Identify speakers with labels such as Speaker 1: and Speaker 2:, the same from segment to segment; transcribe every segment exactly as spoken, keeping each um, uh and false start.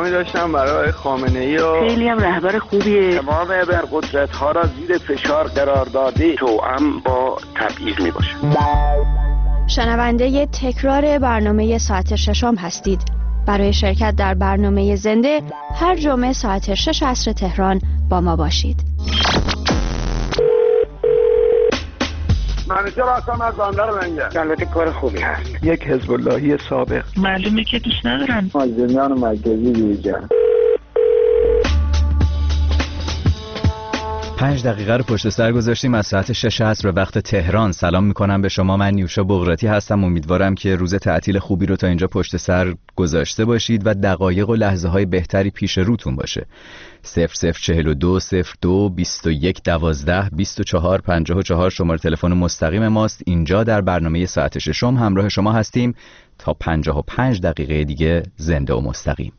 Speaker 1: پیغامی داشتم برای خامنه‌ای و
Speaker 2: خیلی هم رهبر خوبیه.
Speaker 3: تمام ابرقدرت‌ها را زیر فشار قرار داده توأم با تبعیض میباشه.
Speaker 4: شنونده تکرار برنامه ساعت ششم هستید. برای شرکت در برنامه زنده هر جمعه ساعت شش عصر تهران با ما باشید.
Speaker 3: منیجر هستم از بندر منگه. البته کار خوبی هست.
Speaker 5: یک حزب اللهی سابق.
Speaker 2: معلومه که دوست ندارن.
Speaker 3: مازنیان مرکزی دیجا.
Speaker 6: پنج دقیقه رو پشت سر گذاشتیم از ساعت شش عصر به وقت تهران. سلام میکنم به شما، من نیوشا بغراتی هستم. امیدوارم که روز تعطیل خوبی رو تا اینجا پشت سر گذاشته باشید و دقایق و لحظه های بهتری پیش روتون باشه. صفر صفر چهل و دو صفر دو بیست و یک دوازده بیست و چهار پنجاه و چهار شماره تلفن مستقیم ماست. اینجا در برنامه ساعت ششم همراه شما هستیم تا پنجاه و پنج دقیقه دیگه زنده و مستقیم.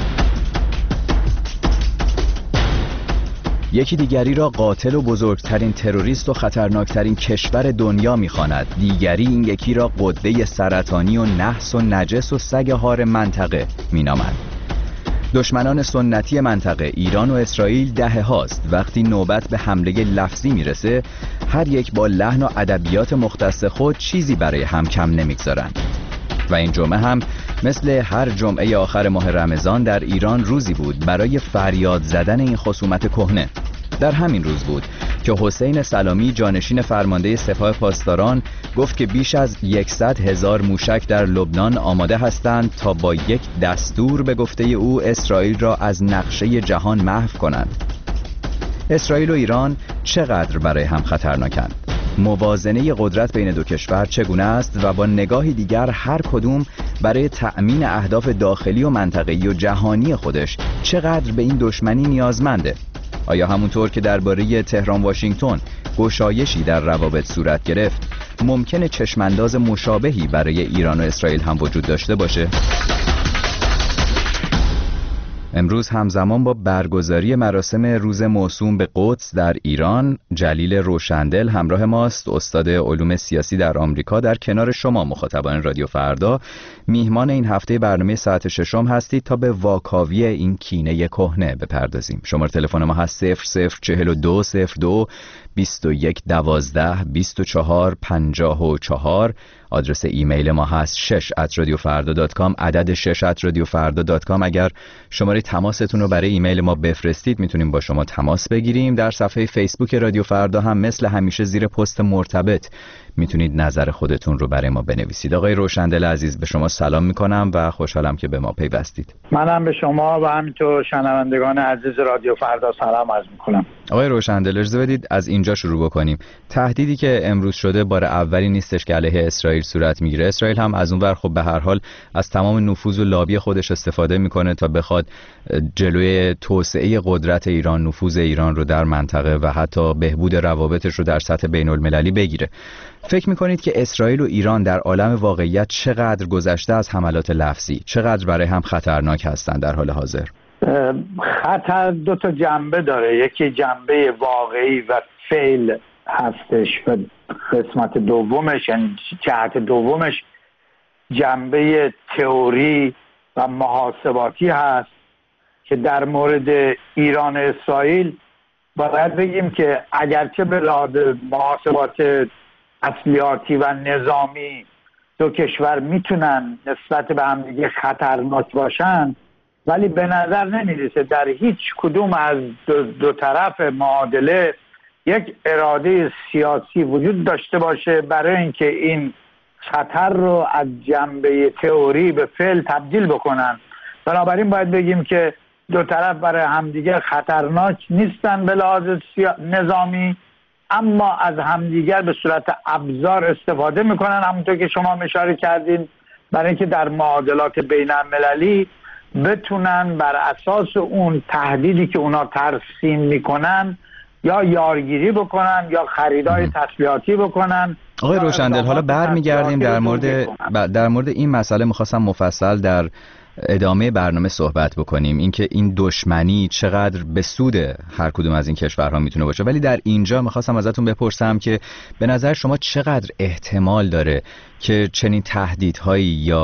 Speaker 6: یکی دیگری را قاتل و بزرگترین تروریست و خطرناکترین کشور دنیا می‌خواند. دیگری این یکی را قده سرطانی و نحس و نجس و سگ هار منطقه می‌نامد. دشمنان سنتی منطقه ایران و اسرائیل دهه هاست وقتی نوبت به حمله لفظی میرسه هر یک با لحن و ادبیات مختص خود چیزی برای هم کم نمیگذارند. و این جمعه هم مثل هر جمعه آخر ماه رمضان در ایران روزی بود برای فریاد زدن این خصومت کهنه. در همین روز بود که حسین سلامی جانشین فرمانده سپاه پاسداران گفت که بیش از صد هزار موشک در لبنان آماده هستند تا با یک دستور به گفته او اسرائیل را از نقشه جهان محو کنند. اسرائیل و ایران چقدر برای هم خطرناکند؟ موازنه قدرت بین دو کشور چگونه است و با نگاهی دیگر هر کدوم برای تأمین اهداف داخلی و منطقه‌ای و جهانی خودش چقدر به این دشمنی نیازمنده؟ آیا همونطور که درباره تهران واشنگتن گشایشی در روابط صورت گرفت ممکنه چشمانداز مشابهی برای ایران و اسرائیل هم وجود داشته باشه؟ امروز همزمان با برگزاری مراسم روز موسوم به قدس در ایران، جلیل روشندل همراه ماست، استاد علوم سیاسی در آمریکا. در کنار شما مخاطبان رادیو فردا میهمان این هفته برنامه ساعت ششم هستید تا به واکاوی این کینه کهنه بپردازیم. شماره تلفن ما هست صفر صفر چهل و دو صفر دو بیست و یک دوازده بیست و چهار پنجاه و چهار. آدرس ایمیل ما هست شش ات رادیو فردا دات کام، عدد شش ات رادیو فردا دات کام. اگر شماره تماستون رو برای ایمیل ما بفرستید میتونیم با شما تماس بگیریم. در صفحه فیسبوک رادیو فردا هم مثل همیشه زیر پست مرتبط میتونید نظر خودتون رو برای ما بنویسید. آقای روشندل عزیز به شما سلام میکنم و خوشحالم که به ما پیوستید.
Speaker 7: منم به شما و همینطور شنوندگان عزیز رادیو فردا سلام عرض میکنم.
Speaker 6: آقای روشندل اجازه بدید از اینجا شروع بکنیم. تهدیدی که امروز شده بار اولی نیستش که علیه اسرائیل صورت میگیره. اسرائیل هم از اونور خب به هر حال از تمام نفوذ و لابی خودش استفاده میکنه تا بخواد جلوی توسعه قدرت ایران، نفوذ ایران رو در منطقه و حتی بهبود روابطش رو در سطح بین المللی بگیره. فکر میکنید که اسرائیل و ایران در عالم واقعیت چقدر گذشته از حملات لفظی، چقدر برای هم خطرناک هستند در حال حاضر؟
Speaker 7: خطر دو تا جنبه داره، یکی جنبه واقعی و فعل هستش و قسمت دومش یعنی جهت دومش جنبه تئوری و محاسباتی هست که در مورد ایران و اسرائیل باید بگیم که اگرچه به لحاظ محاسبات تسلیحاتی و نظامی دو کشور میتونن نسبت به هم دیگه خطرناک باشن، ولی به نظر نمیرسه در هیچ کدوم از دو, دو طرف معادله یک اراده سیاسی وجود داشته باشه برای اینکه این خطر رو از جنبه تئوری به فعل تبدیل بکنن. بنابراین باید بگیم که دو طرف برای همدیگر خطرناک نیستن به لحاظ نظامی، اما از همدیگر به صورت ابزار استفاده میکنن، همونطور که شما اشاره کردین، برای اینکه در معادلات بین المللی بتونن بر اساس اون تهدیدی که اونا ترسیم میکنن یا یارگیری بکنن یا خریدای تسلیحاتی بکنن.
Speaker 6: آقای روشندل حالا برمیگردیم در مورد در مورد این مسئله میخواستم مفصل در ادامه برنامه صحبت بکنیم، اینکه این دشمنی چقدر به سود هر کدوم از این کشورها میتونه باشه. ولی در اینجا میخواستم ازتون بپرسم که به نظر شما چقدر احتمال داره که چنین تهدیدهایی یا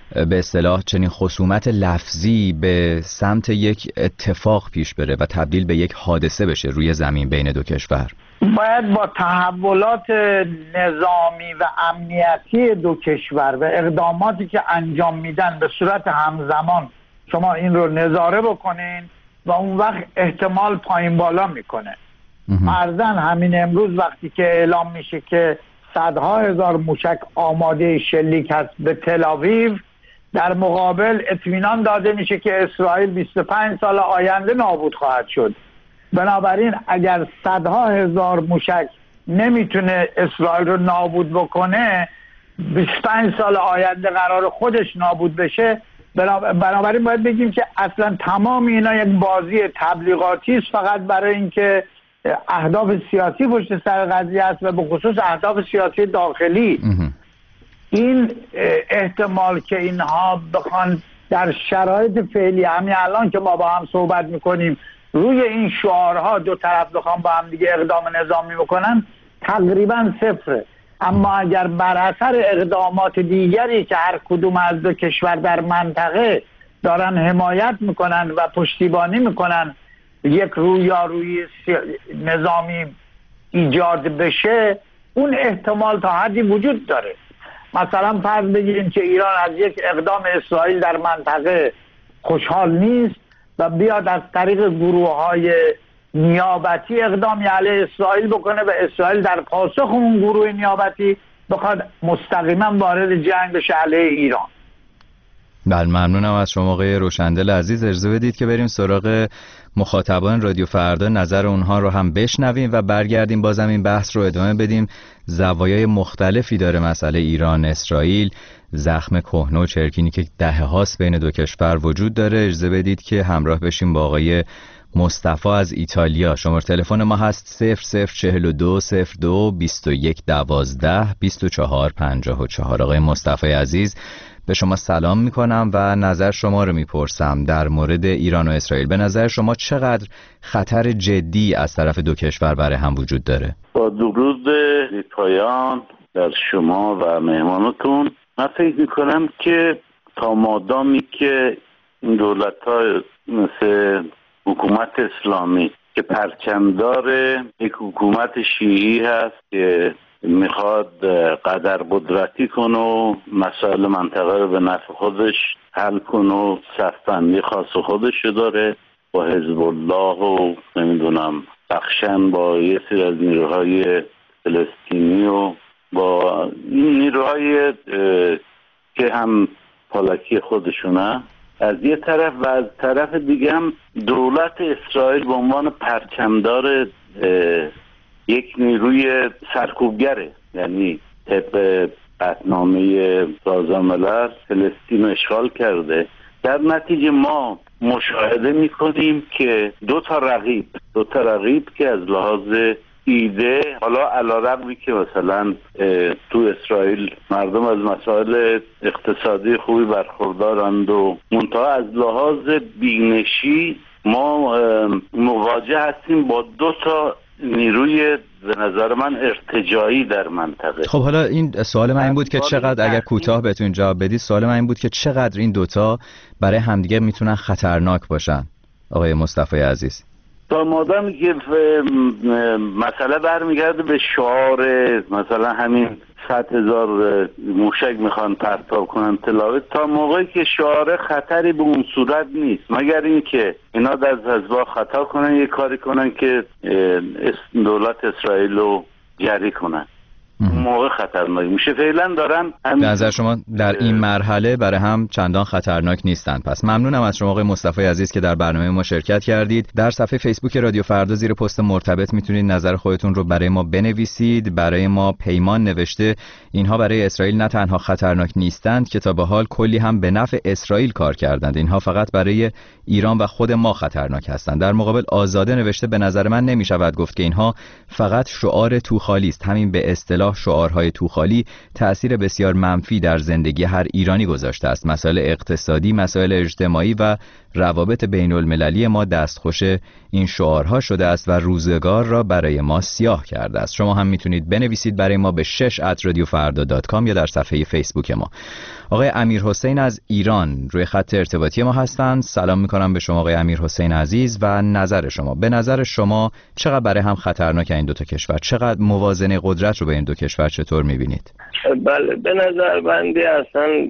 Speaker 6: به اصطلاح چنین خصومت لفظی به سمت یک اتفاق پیش بره و تبدیل به یک حادثه بشه روی زمین بین دو کشور؟
Speaker 7: باید با تحولات نظامی و امنیتی دو کشور و اقداماتی که انجام میدن به صورت همزمان شما این رو نظاره بکنین و اون وقت احتمال پایین بالا میکنه. فرضاً همین امروز وقتی که اعلام میشه که صدها هزار موشک آماده شلیک هست به تل آویو، در مقابل اطمینان داده میشه که اسرائیل بیست و پنج سال آینده نابود خواهد شد. بنابراین اگر صدها هزار موشک نمیتونه اسرائیل رو نابود بکنه، بیست و پنج سال آینده قرار خودش نابود بشه. بنابراین باید بگیم که اصلا تمام اینا یک بازی تبلیغاتی است، فقط برای اینکه اهداف سیاسی پشت سر قضیه است و به خصوص اهداف سیاسی داخلی. این احتمال که اینها بخوان در شرایط فعلی همین الان که ما با هم صحبت میکنیم روی این شعارها دو طرف بخوان با هم دیگه اقدام نظامی بکنن تقریبا صفره. اما اگر بر اثر اقدامات دیگری که هر کدوم از دو کشور در منطقه دارن حمایت میکنن و پشتیبانی میکنن یک رویارویی نظامی ایجاد بشه، اون احتمال تا حدی وجود داره. مثلا فرض بگیریم که ایران از یک اقدام اسرائیل در منطقه خوشحال نیست و بیاد از طریق گروه‌های نیابتی اقدامی علیه اسرائیل بکنه و اسرائیل در پاسخ اون گروه نیابتی بخواد مستقیما وارد جنگ بشه علیه ایران.
Speaker 6: بله، ممنونم از شما آقای روشندل عزیز. اجازه بدید که بریم سراغ مخاطبان رادیو فردا، نظر اونها رو هم بشنویم و برگردیم بازم این بحث رو ادامه بدیم. زوایای مختلفی داره مسئله ایران اسرائیل، زخم کهنه و چرکینی که دهه هاست بین دو کشور وجود داره. اجازه بدید که همراه بشیم با آقای مصطفی از ایتالیا. شماره تلفن ما هست صفر صفر چهل و دو صفر دو بیست و یک دوازده بیست و چهار پنجاه و چهار. آقای مصطفی عزیز، به شما سلام میکنم و نظر شما رو میپرسم در مورد ایران و اسرائیل. به نظر شما چقدر خطر جدی از طرف دو کشور برای هم وجود داره؟
Speaker 3: با درود پایان در شما و مهمانتون، من فکر میکنم که تا مادامی که این دولت ها مثل حکومت اسلامی که پرچمدار یک حکومت شیعی هست که میخواد قدر قدرتی کنه و مسائل منطقه رو به نفع خودش حل کنه و صفبندی خاص خودش داره، با حزب الله و نمیدونم بخشن با یه سری از نیروهای فلسطینی و با نیروهای که هم پالکی خودشونه از یه طرف و از طرف دیگه هم دولت اسرائیل به عنوان پرچمدار یک نیروی سرکوبگره، یعنی طبق قطعنامه سازمان ملل فلسطین اشغال کرده. در نتیجه ما مشاهده میکنیم که دو تا رقیب دو تا رقیب که از لحاظ ایده، حالا علیرغمی که مثلا تو اسرائیل مردم از مسائل اقتصادی خوبی برخوردارند و منتها از لحاظ بینشی ما مواجه هستیم با دو تا نیروی به نظر من ارتجاعی در منطقه.
Speaker 6: خب حالا این سوال من این بود که چقدر، اگر کوتاه بهتون جواب بدید، سوال من این بود که چقدر این دوتا برای همدیگه میتونن خطرناک باشن آقای مصطفی عزیز؟
Speaker 3: تا مادامی که مسئله برمیگرده به شعار مثلا همین صد هزار موشک میخوان پرتاب کنن تلاوت، تا موقعی که شعار خطری به اون صورت نیست، مگر اینکه اینا در حزب‌ها خطا کنن یه کاری کنن که دولت اسرائیل رو جری کنن، موقع خطرناک میشه. فعلا دارن
Speaker 6: به نظر شما در این مرحله برای هم چندان خطرناک نیستن. پس ممنونم از شما آقای مصطفی عزیز که در برنامه ما شرکت کردید. در صفحه فیسبوک رادیو فردا زیر پست مرتبط میتونید نظر خودتون رو برای ما بنویسید. برای ما پیمان نوشته اینها برای اسرائیل نه تنها خطرناک نیستند که تا به حال کلی هم به نفع اسرائیل کار کردند، اینها فقط برای ایران و خود ما خطرناک هستند. در مقابل آزاده نوشته به نظر من نمیشود گفت که اینها فقط شعار توخالی است. همین به اصطلاح شعارهای توخالی تأثیر بسیار منفی در زندگی هر ایرانی گذاشته است. مسائل اقتصادی، مسائل اجتماعی و روابط بین المللی ما دستخوش این شعارها شده است و روزگار را برای ما سیاه کرده است. شما هم میتونید بنویسید برای ما به شش ات رادیو فردا دات کام یا در صفحه فیسبوک ما. آقای امیرحسین از ایران روی خط ارتباطی ما هستند. سلام میکنم به شما آقای امیرحسین عزیز و نظر شما. به نظر شما چقدر برای هم خطرناک این دو تا کشور؟ چقدر موازنه قدرت رو به این دو کشور چطور میبینید؟
Speaker 5: بله، به نظر بنده اصلا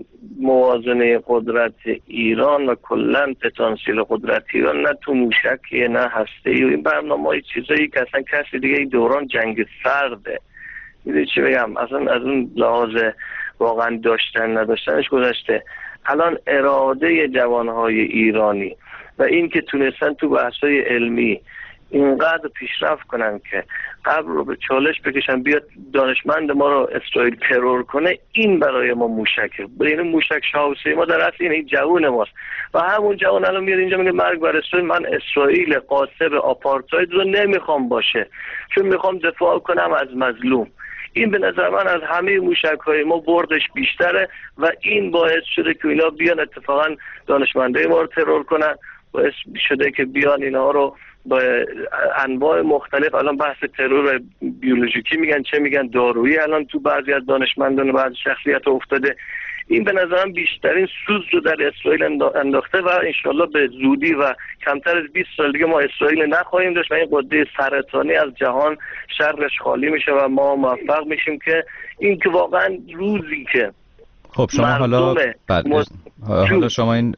Speaker 5: موازنه قدرت ایران و کلا پتانسیل قدرت ایران نه تو موشکیه نه هسته‌ای و این برنامه‌های چیزایی که اصلا کسی دیگه این دوران جنگ سرده. میدونی چی بگم؟ اصلا از اون لحاظ واقعا داشتن نداشتنش گذشته. الان اراده جوانهای ایرانی و این که تونستن تو بحث‌های علمی اینقدر پیشرفت کنن که قبل رو به چالش بکشن بیاد دانشمند ما رو اسرائیل ترور کنه، این برای ما موشکه. بین موشک شاوسی ما در اصل این جوون ماست و همون جوون الان میاد اینجا میگه مرگ بر اسرائیل. من اسرائیل قاصب آپارتاید رو نمیخوام باشه، چون میخوام دفاع کنم از مظلوم. این به نظر من از همه موشک‌های ما بردش بیشتره و این باعث شده که اینا بیان اتفاقا دانشمندای ما رو ترور کنن، باعث شده که بیان اینا رو با انواع مختلف، الان بحث ترور بیولوژیکی میگن چه میگن دارویی، الان تو بعضی از دانشمندان و بعضی شخصیت افتاده. این به نظرم بیشترین سوز رو در اسرائیل انداخته و انشالله به زودی و کمتر از بیست سال دیگه ما اسرائیل نخواهیم داشت و این قده سرطانی از جهان شرش خالی میشه و ما موفق میشیم که این که واقعا روزی که
Speaker 6: خب شما حالا مز... حالا شما این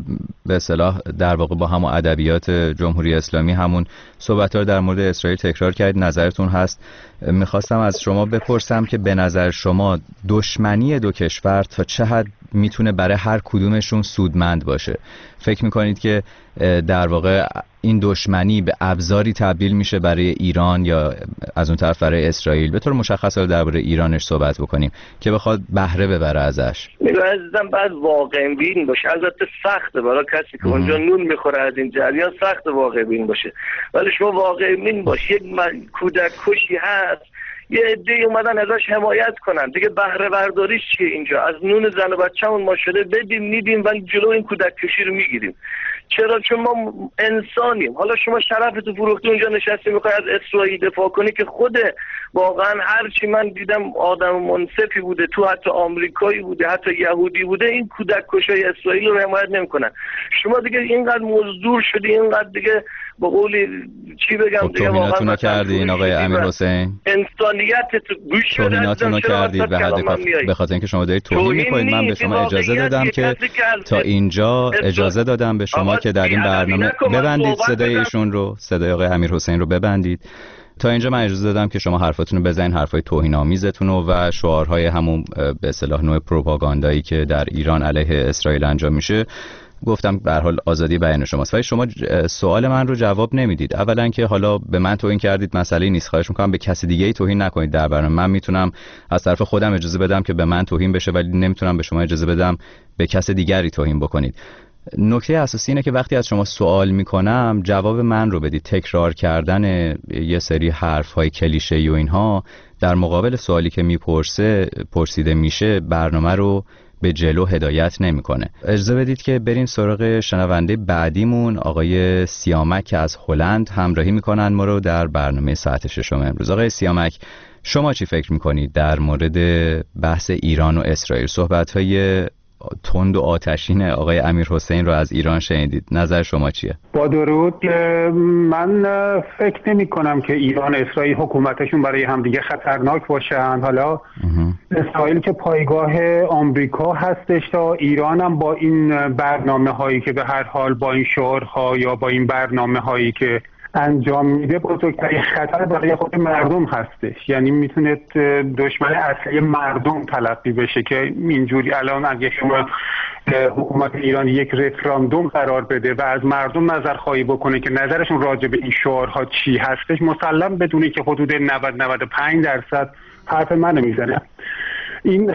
Speaker 6: به اصطلاح در واقع با همون ادبیات جمهوری اسلامی همون صحبت‌ها رو در مورد اسرائیل تکرار کردید، نظرتون هست. میخواستم از شما بپرسم که به نظر شما دشمنی دو کشور تا چه حد میتونه برای هر کدومشون سودمند باشه؟ فکر میکنید که در واقع این دشمنی به ابزاری تبدیل میشه برای ایران یا از اون طرف برای اسرائیل؟ به طور مشخص درباره ایرانش صحبت بکنیم که بخواد بهره ببره ازش.
Speaker 5: میگم بعد واقع بین باشه. البته سخته برای کسی که اونجا نون میخوره از این جریان، سخت واقع بین باشه، ولی شما واقع بین باشه. یک کودک کشی هست، یه عده‌ای اومدن ازش حمایت کنن دیگه. بهره برداریش چیه اینجا؟ از نون زن و بچه‌مون ما شده بدیم میدیم ولی جلو این کودک کشی رو میگیریم. چرا؟ چون ما انسانیم. حالا شما شرفتو فروختی اونجا نشستی میخوای از اسرائیل دفاع کنی که خود واقعا هرچی من دیدم آدم منصفی بوده، تو حتی آمریکایی بوده حتی یهودی بوده، این کودک کشای اسرائیل رو حمایت نمیکنن. شما دیگه اینقدر مزدور شدی، اینقدر دیگه به قولی چی بگم
Speaker 6: خب
Speaker 5: دیگه واقعا
Speaker 6: کردین آقای امیرحسین،
Speaker 5: انسانیت تو گوش
Speaker 6: توهیناتونو کردید به حد کافی. به خاطر اینکه شما دارید توهین میکنید، من به شما اجازه دادم که تا اینجا اجازه دادم به شما که در این برنامه ببندید صدای ایشون رو، صدای آقای امیرحسین رو ببندید. تا اینجا من اجازه دادم که شما حرفاتون رو بزنید، حرفای توهین‌آمیزتون رو و شعارهای همون به اصطلاح نوع پروپاگاندایی که در ایران علیه اسرائیل انجام میشه. گفتم به هر حال آزادی بیان شماست، ولی شما سوال من رو جواب نمیدید. اولا که حالا به من توهین کردید، مسئله نیست، خواهش میکنم به کسی دیگه ای توهین نکنید در برنامه. من میتونم از طرف خودم اجازه بدم که به من توهین بشه، ولی نمیتونم به شما اجازه بدم به کس دیگری توهین بکنید. نکته اساسی اینه که وقتی از شما سوال میکنم جواب من رو بدید. تکرار کردن یه سری حرف‌های کلیشه‌ای و اینها در مقابل سوالی که میپرسه پرسیده میشه برنامه رو به جلو هدایت نمیکنه. اجازه بدید که بریم سراغ شنونده بعدیمون، آقای سیامک که از هلند همراهی میکنن ما رو در برنامه ساعت ششم امروز. آقای سیامک، شما چی فکر میکنید در مورد بحث ایران و اسرائیل؟ صحبت‌های تند و آتشین آقای امیرحسین رو از ایران شنیدید، نظر شما چیه؟
Speaker 8: با درود. من فکر نمی کنم که ایران اسرائیل حکومتشون برای همدیگه خطرناک باشن. حالا اسرائیل که پایگاه آمریکا هستش تا ایران هم با این برنامه هایی که به هر حال با این شعارها یا با این برنامه هایی که انجام میده بزرگترین خطر برای خود مردم هستش. یعنی میتونه دشمن اصلی مردم تلقی بشه که اینجوری الان اگه شما حکومت ایران یک رفراندوم قرار بده و از مردم نظر خواهی بکنه که نظرشون راجع به این شعارها چی هستش، مسلم بدونی که حدود نود نود و پنج درصد حرف منو میزنه. این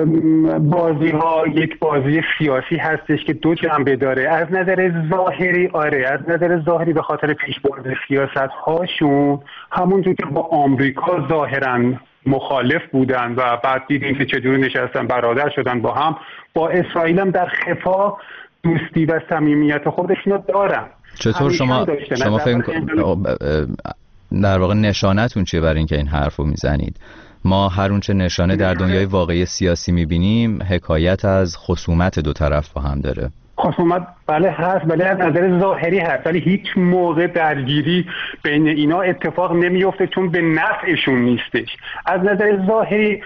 Speaker 8: بازی ها یک بازی سیاسی هستش که دو جنبه داره. از نظر ظاهری آره، از نظر ظاهری به خاطر پیشبرد سیاست هاشون همونجور که با آمریکا ظاهرا مخالف بودن و بعد دیدیم که چجوری نشستن برادر شدن با هم، با اسرائیل هم در خفا دوستی و صمیمیت خودشون رو دارن.
Speaker 6: چطور شما شما فکر در واقع نشانتون چیه برای اینکه این حرفو میزنید؟ ما هر اونچه نشانه در دنیای واقعی سیاسی میبینیم حکایت از خصومت دو طرف با هم داره.
Speaker 8: خصومت بله هست، بله از نظر ظاهری هست، ولی هیچ موقع درگیری بین اینا اتفاق نمیفته چون به نفعشون نیستش. از نظر ظاهری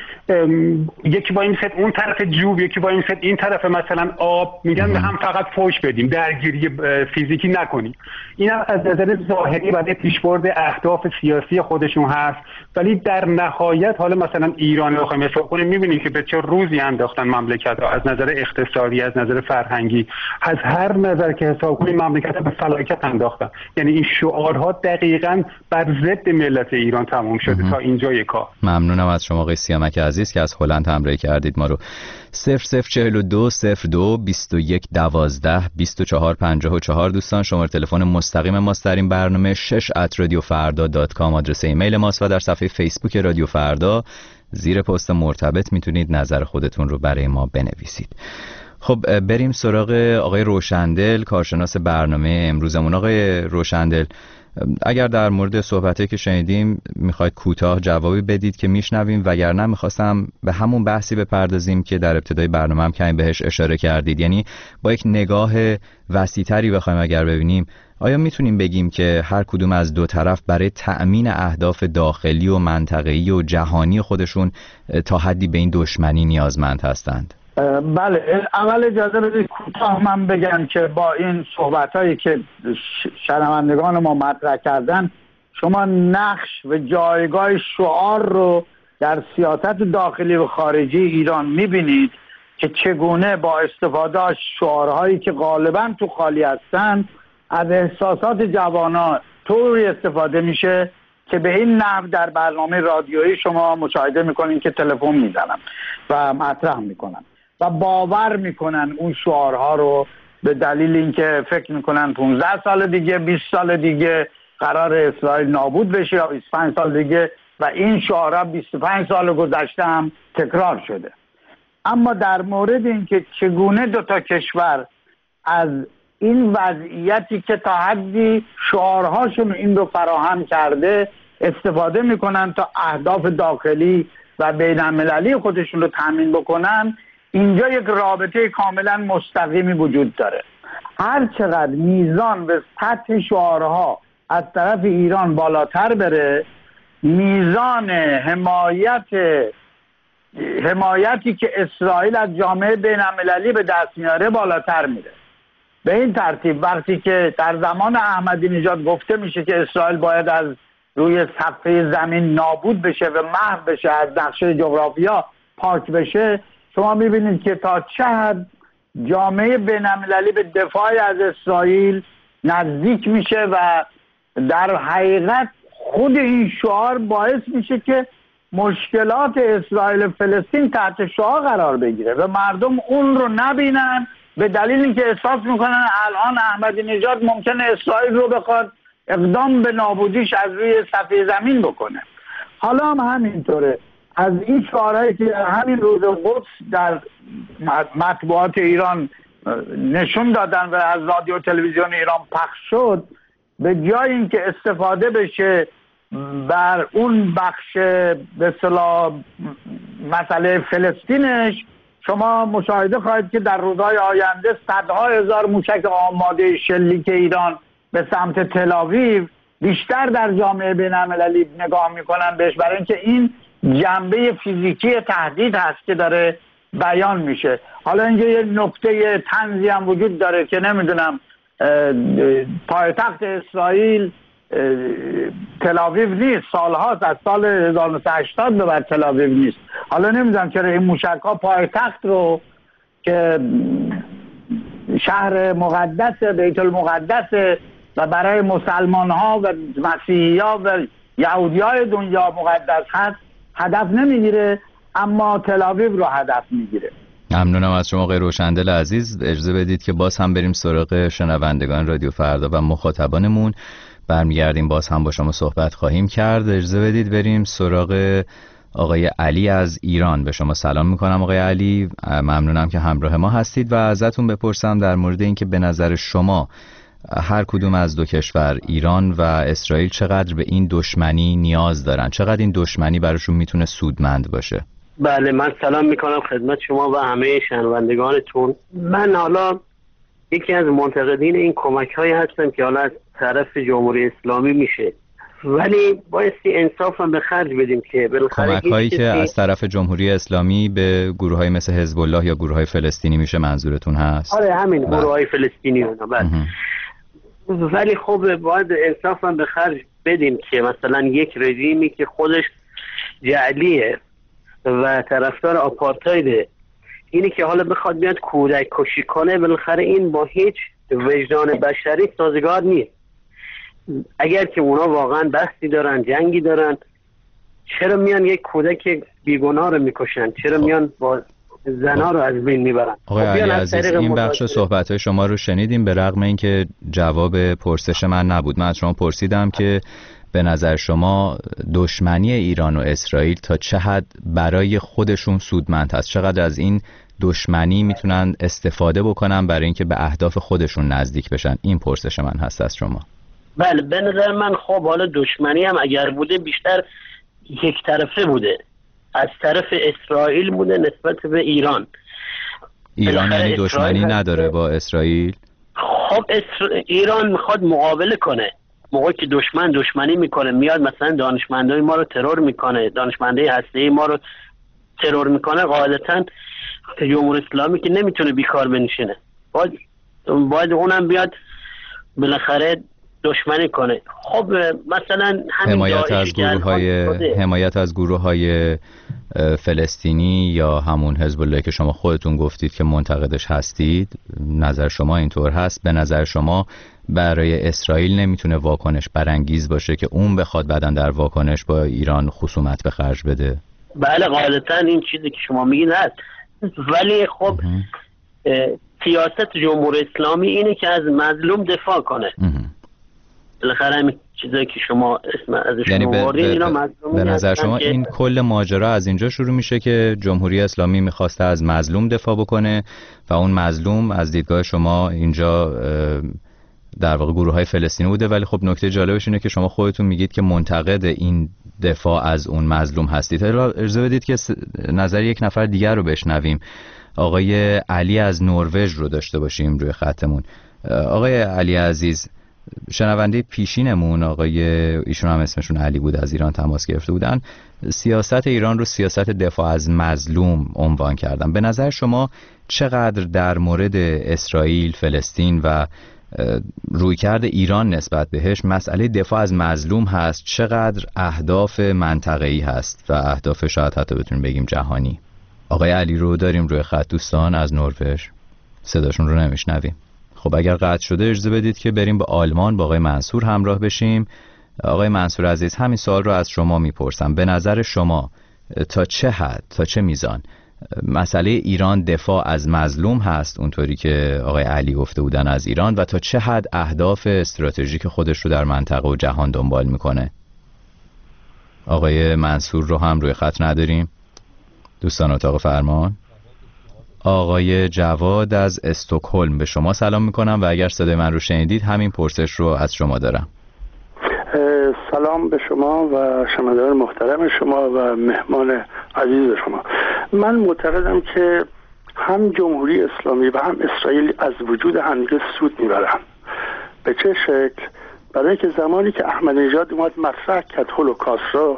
Speaker 8: یکی با این ست اون طرف جوب، یکی با این ست این طرف مثلا آب، میگن به هم فقط فوش بدیم، درگیری فیزیکی نکنیم. این هم از نظر ظاهری برای پیشبرد اهداف سیاسی خودشون هست، ولی در نهایت حالا مثلا ایران رو بخوایم حساب کنیم میبینیم که به چه روزی انداختن مملکت ها، از نظر اقتصادی، از نظر فرهنگی، از هر نظر که حساب کنیم مملکت به فلاکت انداختن. یعنی این شعارها دقیقاً بر ضد ملت ایران تموم شده تا اینجای کار.
Speaker 6: ممنونم از شما آقای سیامک عزیز که از هلند همراهی کردید ما رو. صفر صفر چهل و دو صفر دو بیست و یک دوازده بیست و چهار پنجاه و چهار دوستان شماره تلفن مستقیم ماست در این برنامه. شش ات رادیو فردا دات کام آدرس ایمیل ماست و در صفحه فیسبوک رادیو فردا زیر پست مرتبط میتونید نظر خودتون رو برای ما بنویسید. خب بریم سراغ آقای روشندل، کارشناس برنامه امروزمون. آقای روشندل، اگر در مورد صحبتایی که شنیدیم میخواید کوتاه جوابی بدید که میشنویم، وگرنه میخواستم به همون بحثی بپردازیم که در ابتدای برنامه هم کمی بهش اشاره کردید، یعنی با یک نگاه وسیع‌تری بخوایم اگر ببینیم، آیا میتونیم بگیم که هر کدوم از دو طرف برای تأمین اهداف داخلی و منطقه‌ای و جهانی خودشون تا حدی به این دشمنی نیازمند هستند؟
Speaker 7: بله، اول اجازه بدید کوتاه من بگم که با این صحبتایی که شنوندگان ما مطرح کردن، شما نقش و جایگاه شعار رو در سیاست داخلی و خارجی ایران میبینید که چگونه با استفاده از شعارهایی که غالبا تو خالی هستن از احساسات جوانان طوری استفاده میشه که به این نحو در برنامه رادیویی شما مشاهده میکنین که تلفن میزنن و مطرح میکنن و باور میکنن اون شعارها رو به دلیل اینکه فکر میکنن پانزده سال دیگه، بیست سال دیگه قرار اسرائیل نابود بشه یا بیست و پنج سال دیگه، و این شعارها بیست و پنج سال گذشته هم تکرار شده. اما در مورد اینکه چگونه دو تا کشور از این وضعیتی که تا حدی شعارهاشون این رو فراهم کرده استفاده میکنن تا اهداف داخلی و بین المللی خودشون رو تامین بکنن، اینجا یک رابطه کاملا مستقیمی وجود داره. هر چقدر میزان و سطح شعارها از طرف ایران بالاتر بره، میزان حمایت حمایتی که اسرائیل از جامعه بین المللی به دست میاره بالاتر میره. به این ترتیب وقتی که در زمان احمدی نژاد گفته میشه که اسرائیل باید از روی صفحه زمین نابود بشه و محو بشه، از نقشه جغرافیا پاک بشه، شما میبینید که تا چه حد جامعه بین المللی به دفاع از اسرائیل نزدیک میشه و در حقیقت خود این شعار باعث میشه که مشکلات اسرائیل و فلسطین تحت شعار قرار بگیره و مردم اون رو نبینن، به دلیل اینکه احساس میکنن الان احمدی نژاد ممکنه اسرائیل رو بخواد اقدام به نابودیش از روی صفحه زمین بکنه. حالا هم همینطوره. از این شعارهایی که همین روز قدس در مطبوعات ایران نشون دادن و از رادیو و تلویزیون ایران پخش شد، به جای اینکه استفاده بشه بر اون بخش به اصطلاح مسئله فلسطینش، شما مشاهده خواهید که در روزهای آینده صدها هزار موشک آماده شلیک ایران به سمت تل آویو بیشتر در جامعه بین المللی نگاه میکنن بهش، برای اینکه این جنبه فیزیکی تهدید هست که داره بیان میشه. حالا اینجا یه نکته طنزی هم وجود داره که نمیدونم، پایتخت اسرائیل تل آویو نیست، سالهاست، از سال هزار و نهصد و هشتاد به بعد تل آویو نیست. حالا نمیدونم چرا این موشک ها پایتخت رو که شهر مقدس بیت المقدس و برای مسلمان ها و مسیحی ها و یهودی های دنیا مقدس هست هدف نمیگیره، اما تل آویو رو هدف میگیره.
Speaker 6: ممنونم از شما آقای روشندل عزیز. اجازه بدید که باز هم بریم سراغ شنوندگان رادیو فردا و مخاطبانمون. برمیگردیم باز هم با شما صحبت خواهیم کرد. اجازه بدید بریم سراغ آقای علی از ایران. به شما سلام میکنم آقای علی، ممنونم که همراه ما هستید و ازتون بپرسم در مورد اینکه به نظر شما هر کدوم از دو کشور، ایران و اسرائیل، چقدر به این دشمنی نیاز دارن، چقدر این دشمنی براشون میتونه سودمند باشه.
Speaker 9: بله، من سلام میکنم خدمت شما و همه شنوندگانتون. من حالا یکی از منتقدین این کمک هایی هستم که حالا از طرف جمهوری اسلامی میشه، ولی بایستی انصاف هم به خرج بدیم که بالاخره
Speaker 6: کمک هایی که از طرف جمهوری اسلامی به گروه های مثل حزب الله یا گروه های فلسطینی میشه منظورتون هست؟
Speaker 9: آره همین گروه های فلسطینی اونا. بله. ولی خب باید انصاف هم به خرج بدیم که مثلا یک رژیمی که خودش جعلیه و طرفدار آپارتایده، اینی که حالا بخواد بیاد کودک کشی کنه، بالاخره این با هیچ وجدان بشری سازگار نیست. اگر که اونا واقعا بحثی دارن، جنگی دارن، چرا میان یک کودک بیگناه رو میکشن؟ چرا میان با زنا رو از بین میبرن؟
Speaker 6: آقای علی عزیز، این بخش صحبت‌های شما رو شنیدیم، به رغم اینکه جواب پرسش من نبود. من از شما پرسیدم که به نظر شما دشمنی ایران و اسرائیل تا چه حد برای خودشون سودمند هست، چقدر از این دشمنی میتونن استفاده بکنن برای اینکه به اهداف خودشون نزدیک بشن. این پرسش من هست از شما.
Speaker 9: بله، به نظر من خب حالا دشمنی هم اگر بوده بیشتر یک طرفه بوده، از طرف اسرائیل بوده نسبت به ایران.
Speaker 6: ایران یعنی دشمنی نداره با اسرائیل؟
Speaker 9: خب اسر... ایران میخواد مقابله کنه. موقعی که دشمن دشمنی میکنه، میاد مثلا دانشمندای ما رو ترور میکنه، دانشمندای هسته‌ای ما رو ترور میکنه، غالبا جمهوری اسلامی که نمیتونه بیکار بنشینه، باید باید اونم بیاد بالاخره دشمنی کنه. خب مثلا همین
Speaker 6: حمایت از گروه های حمایت از گروه های فلسطینی یا همون حزب الله که شما خودتون گفتید که منتقدش هستید، نظر شما اینطور هست؟ به نظر شما برای اسرائیل نمیتونه واکنش برانگیز باشه که اون بخواد بعدن در واکنش با ایران خصومت به خرج بده؟
Speaker 9: بله، غالبا این چیزی که شما میگید هست، ولی خب سیاست جمهوری اسلامی اینه که از مظلوم دفاع کنه. بالاخره همین چیزایی که شما اسم ازش
Speaker 6: یعنی
Speaker 9: آوردید اینا
Speaker 6: مظلوم. به نظر شما این کل ماجرا از اینجا شروع میشه که جمهوری اسلامی میخواسته از مظلوم دفاع بکنه و اون مظلوم از دیدگاه شما اینجا در واقع گروه های فلسطینی بوده. ولی خب نکته جالبش اینه که شما خودتون میگید که منتقد این دفاع از اون مظلوم هستید. اجازه بدید که نظر یک نفر دیگر رو بشنویم، آقای علی از نروژ رو داشته باشیم روی خطمون. آقای علی عزیز، شنونده پیشینمون آقای ایشون هم اسمشون علی بود، از ایران تماس گرفته بودن، سیاست ایران رو سیاست دفاع از مظلوم عنوان کردن. به نظر شما چقدر در مورد اسرائیل، فلسطین و رویکرد ایران نسبت بهش مسئله دفاع از مظلوم هست، چقدر اهداف منطقه‌ای هست و اهداف شاید حتی بتونیم بگیم جهانی؟ آقای علی رو داریم روی خط دوستان از نروژ، صداشون رو نمیشنویم. خب اگر قطع شده اجازه بدید که بریم به آلمان با آقای منصور همراه بشیم. آقای منصور عزیز، همین سوال رو از شما میپرسم. به نظر شما تا چه حد، تا چه میزان مسئله ایران دفاع از مظلوم هست اونطوری که آقای علی گفته بودن از ایران، و تا چه حد اهداف استراتژیک خودش رو در منطقه و جهان دنبال میکنه؟ آقای منصور رو هم روی خط نداریم. دوستان اتاق فرمان، آقای جواد از استکهلم، به شما سلام میکنم و اگر صدای من رو شنیدید همین پرسش رو از شما دارم.
Speaker 10: سلام به شما و شنوندگان محترم شما و مهمان عزیز شما. من معتقدم که هم جمهوری اسلامی و هم اسرائیل از وجود همدیگه سود میبرن. به چه شکل؟ برای که زمانی که احمدی نژاد اومد مطرح کرد هولوکاست رو،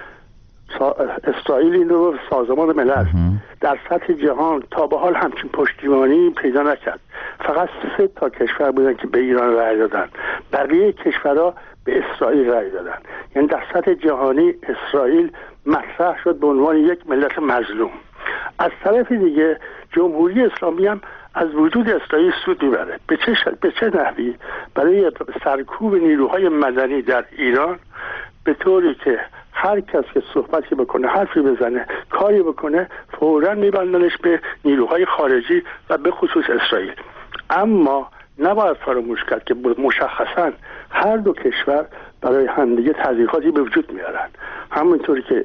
Speaker 10: اسرائیل این رو سازمان ملل در سطح جهان تا به حال همچین پشتیبانی پیدا نکرد. فقط سه تا کشور بودن که به ایران رأی دادن، بقیه کشورها به اسرائیل رأی دادن. یعنی در سطح جهانی اسرائیل مطرح شد به عنوان یک ملت مظلوم. از طرف دیگه جمهوری اسلامی هم از وجود اسرائیل سود میبره. به چه شکل؟ به چه نحوی؟ برای سرکوب نیروهای مدنی در ایران، به طوری که هر کس که صحبتی بکنه، حرفی بزنه، کاری بکنه، فوراً میبندنش به نیروهای خارجی و به خصوص اسرائیل. اما نباید فراموش کرد که مشخصا هر دو کشور برای همدیگه تضییقاتی به وجود میارن. همونطوری که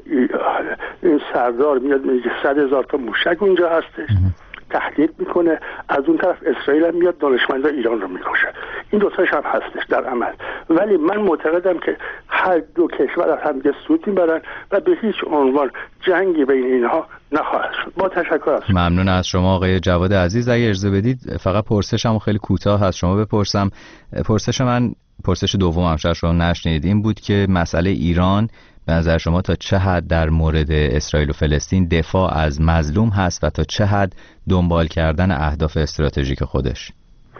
Speaker 10: این سردار میاد میگه صد هزار تا موشک اونجا هستش تهدید میکنه، از اون طرف اسرائیل هم میاد دانشمندان ایران رو میکشه. این دوتاش هم هستش در عمل. ولی من معتقدم که هر دو کشور از همدیگه سود میبرن و به هیچ عنوان جنگی بین اینها نخواهد شد. با تشکر از شما.
Speaker 6: ممنون از شما آقای جواد عزیز. اگه اجازه بدید فقط پرسشم خیلی کوتاه هست شما بپرسم. پرسش من پرسش دومم شاید شما نشنیدید، این بود که مسئله ایران به نظر شما تا چه حد در مورد اسرائیل و فلسطین دفاع از مظلوم هست و تا چه حد دنبال کردن اهداف استراتژیک خودش؟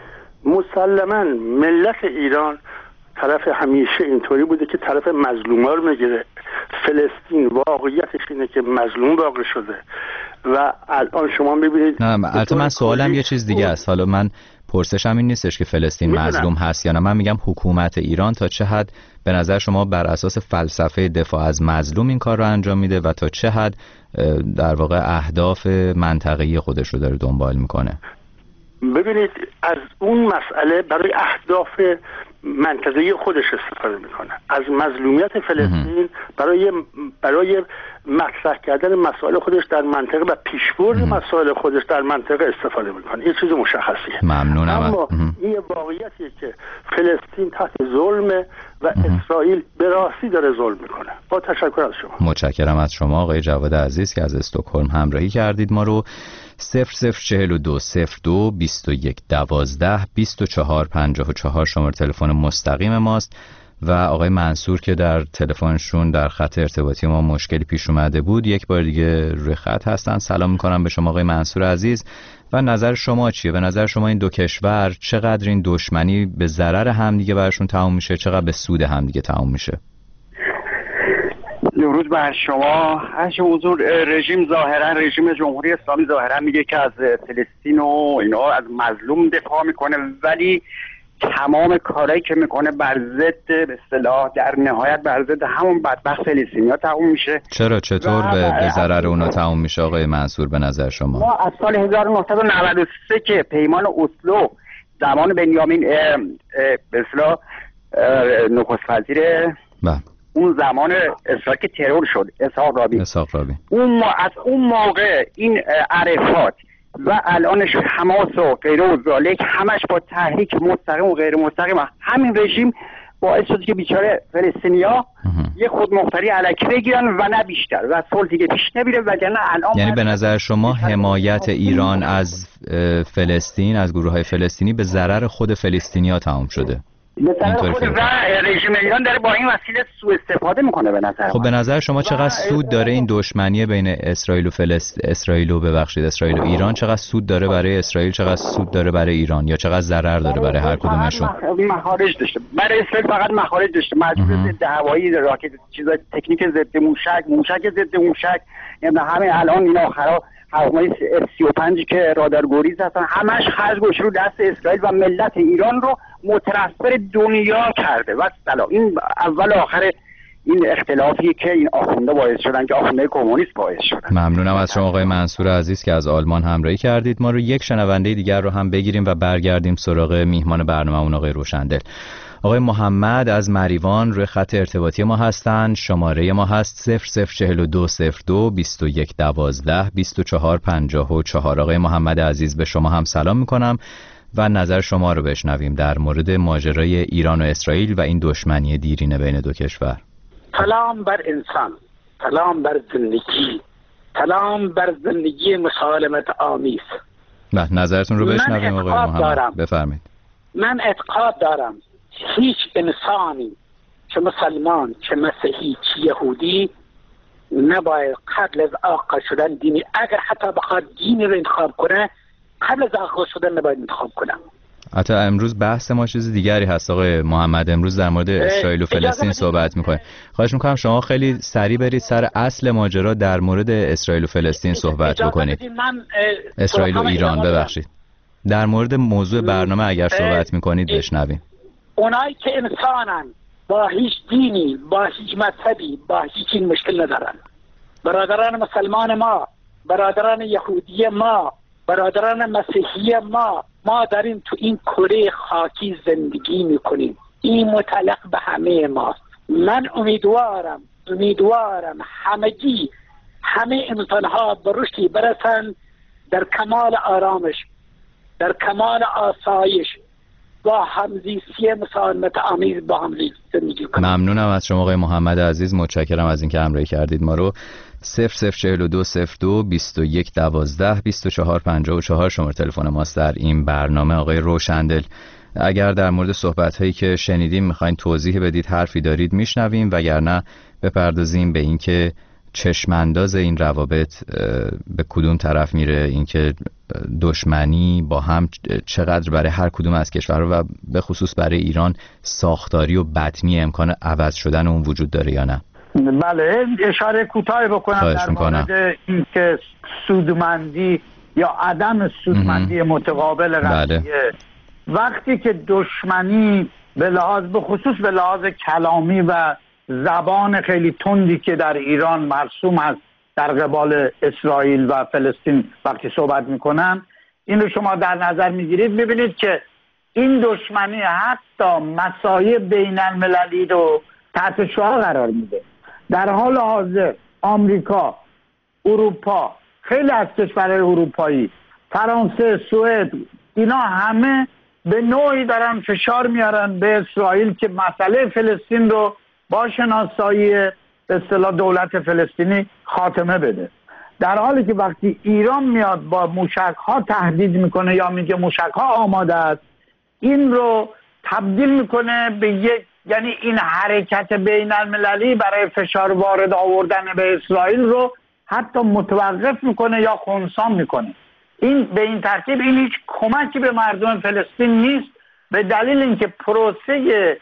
Speaker 10: مسلماً ملت ایران طرف همیشه اینطوری بوده که طرف مظلوما رو میگیره. فلسطین واقعیتش اینه که مظلوم واقع شده و الان شما ببینید.
Speaker 6: نه البته من سوالم یه چیز دیگه است. حالا من پرسشم این نیستش که فلسطین میدونم. مظلوم هست یا نه، من میگم حکومت ایران تا چه حد به نظر شما بر اساس فلسفه دفاع از مظلوم این کار رو انجام میده و تا چه حد در واقع اهداف منطقه‌ای خودش رو داره دنبال میکنه.
Speaker 10: ببینید از اون مسئله برای اهداف منطقه‌ای خودش استفاده میکنه، از مظلومیت فلسطین برای برای مطرح کردن مسائل خودش در منطقه و پیشبرد مسائل خودش در منطقه استفاده میکنه. یه چیز مشخصیه.
Speaker 6: ممنونم.
Speaker 10: اما این واقعیتیه که فلسطین تحت ظلم و اسرائیل به راستی داره ظلم میکنه. با تشکر از شما.
Speaker 6: متشکرم از شما آقای جواد عزیز که از استکهلم همراهی کردید ما رو. صفر صفر چهل و دو صفر دو بیست و یک دوازده بیست و چهار پنجاه و چهار شماره تلفن مستقیم ماست و آقای منصور که در تلفنشون در خط ارتباطی ما مشکلی پیش اومده بود یک بار دیگه روی خط هستن. سلام میکنم به شما آقای منصور عزیز و نظر شما چیه؟ به نظر شما این دو کشور چقدر این دشمنی به ضرر همدیگه برشون تموم میشه، چقدر به سود همدیگه تموم میشه؟
Speaker 11: درود بر شما. هرچه حضور رژیم ظاهرا رژیم جمهوری اسلامی ظاهرا میگه که از فلسطین و اینا از مظلوم دفاع میکنه، ولی تمام کارهایی که میکنه بر ضد به اصطلاح در نهایت بر ضد همون بدبخت فلسطینی‌ها تموم میشه.
Speaker 6: چرا چطور به, به ضرر اونا تموم میشه آقای منصور به نظر شما؟
Speaker 11: ما از سال هزار و نهصد و نود و سه که پیمان اسلو زمان بنیامین به اصطلاح نخست وزیر اون زمان اسرائیل که ترور شد اسحاق رابین
Speaker 6: اسحاق رابین
Speaker 11: اون ما از اون موقع این عرفات و الانش حماس و غیره و ذالک همش با تحریک مستقیم و غیر مستقیم همین رژیم باعث شد که بیچاره فلسطینیا یه خودمختاری الکی بگیرن و نه بیشتر و صلح دیگه پیش نمیره. وگرنه الان
Speaker 6: یعنی به نظر شما حمایت ایران از فلسطین از گروه‌های فلسطینی به ضرر خود فلسطینیا تمام شده؟
Speaker 11: مثلا خود و رژیم ایران داره با این وسیله سوء استفاده میکنه به نظر
Speaker 6: خب به نظر شما چقدر سود داره این دشمنی بین اسرائیل و فلسط اسرائیل و ببخشید اسرائیل و ایران؟ چقدر سود داره برای اسرائیل، چقدر سود داره برای ایران، یا چقدر ضرر داره برای هر کدومشون؟
Speaker 11: مخارج داشته برای اسرائیل، فقط مخارج داشته، مجموعه ضد هوایی، راکت، چیزای تکنیک ضد موشک، موشک ضد موشک، یعنی همین الان این آخرا هواپیمای اف سی و پنج که رادار گریز هستن همش خرج گوشه رو دست اسرائیل و ملت ایران رو مترفع دنیا کرده. و سلام این اول آخر این اختلافی که این آخونده باعث شدن که آخونده کمونیست باعث شدن.
Speaker 6: ممنونم از شما آقای منصور عزیز که از آلمان همراهی کردید. ما رو یک شنونده دیگر رو هم بگیریم و برگردیم سراغ میهمان برنامه‌مون آقای روشندل. آقای محمد از مریوان روی خط ارتباطی ما هستند. شماره ما هست صفر صفر چهل و دو صفر دو بیست و یک دوازده بیست و چهار پنجاه و چهار. آقای محمد عزیز به شما هم سلام میکنم و نظر شما رو بشنویم در مورد ماجرای ایران و اسرائیل و این دشمنی دیرینه بین دو کشور.
Speaker 12: سلام بر انسان، سلام بر زندگی، سلام بر زندگی مسالمت آمیز.
Speaker 6: بله نظرتون رو بشنویم آقای محمد، بفرمایید.
Speaker 12: من اعتقاد دارم هیچ انسانی چه مسلمان چه مسیحی چه یهودی نباید قبل از آغاز شدن دینی، اگر حتی بخواد دینی رو انتخاب کنه قبل از آغاز شدن نباید انتخاب کنه.
Speaker 6: حتی امروز بحث ما چیز دیگری هست آقای محمد، امروز در مورد اسرائیل و فلسطین صحبت میکنیم. خواهش میکنم شما خیلی سریع برید سر اصل ماجرا در مورد اسرائیل و فلسطین صحبت بکنید. اسرائیل و ایران ببخشید. در مورد موضوع برنامه اگر صحبت میکنید بشنویم.
Speaker 12: اونایی که انسانن با هیچ دینی با هیچ مذهبی با هیچ این مشکل ندارن، برادران مسلمان ما، برادران یهودی ما، برادران مسیحی ما، ما داریم تو این کره خاکی زندگی میکنیم، این متعلق به همه ماست. من امیدوارم امیدوارم همگی همه انسانها به رشدی برسن در کمال آرامش، در کمال آسایش، با همزیستی مسالمت آمیز با هم زندگی کنیم.
Speaker 6: ممنونم از شما آقای محمد عزیز، متشکرم از اینکه همراهی کردید ما رو. صفر صفر چهل و دو صفر دو بیست و یک دوازده بیست و چهار پنجاه و چهار شماره تلفن ماست در این برنامه. آقای روشندل، اگر در مورد صحبت‌هایی که شنیدیم می‌خواید توضیح بدید، حرفی دارید میشنویم، وگرنه بپردازیم به اینکه چشمانداز این روابط به کدوم طرف میره، اینکه دشمنی با هم چقدر برای هر کدوم از کشورها و به خصوص برای ایران ساختاری و بطنی امکان عوض شدن اون وجود داره یا نه؟
Speaker 7: بله، اشاره کوتاهی بکنم در مورد اینکه سودمندی یا عدم سودمندی متقابل قضیه. بله. وقتی که دشمنی به لحاظ به خصوص به لحاظ کلامی و زبان خیلی تندی که در ایران مرسوم است در قبال اسرائیل و فلسطین وقتی صحبت میکنن، این رو شما در نظر میگیرید، میبینید که این دشمنی حتی مسایل بین المللی رو تحت شعاع قرار میده. در حال حاضر آمریکا، اروپا، خیلی از کشورهای اروپایی، فرانسه، سوئد، اینا همه به نوعی دارن فشار میارن به اسرائیل که مسئله فلسطین رو با شناسایی به اصطلاح دولت فلسطینی خاتمه بده. در حالی که وقتی ایران میاد با موشک‌ها تهدید میکنه یا میگه موشک‌ها آماده است، این رو تبدیل میکنه به یک، یعنی این حرکت بین المللی برای فشار وارد آوردن به اسرائیل رو حتی متوقف میکنه یا خنثی میکنه. این به این ترتیب این هیچ کمکی به مردم فلسطین نیست، به دلیل اینکه پروسه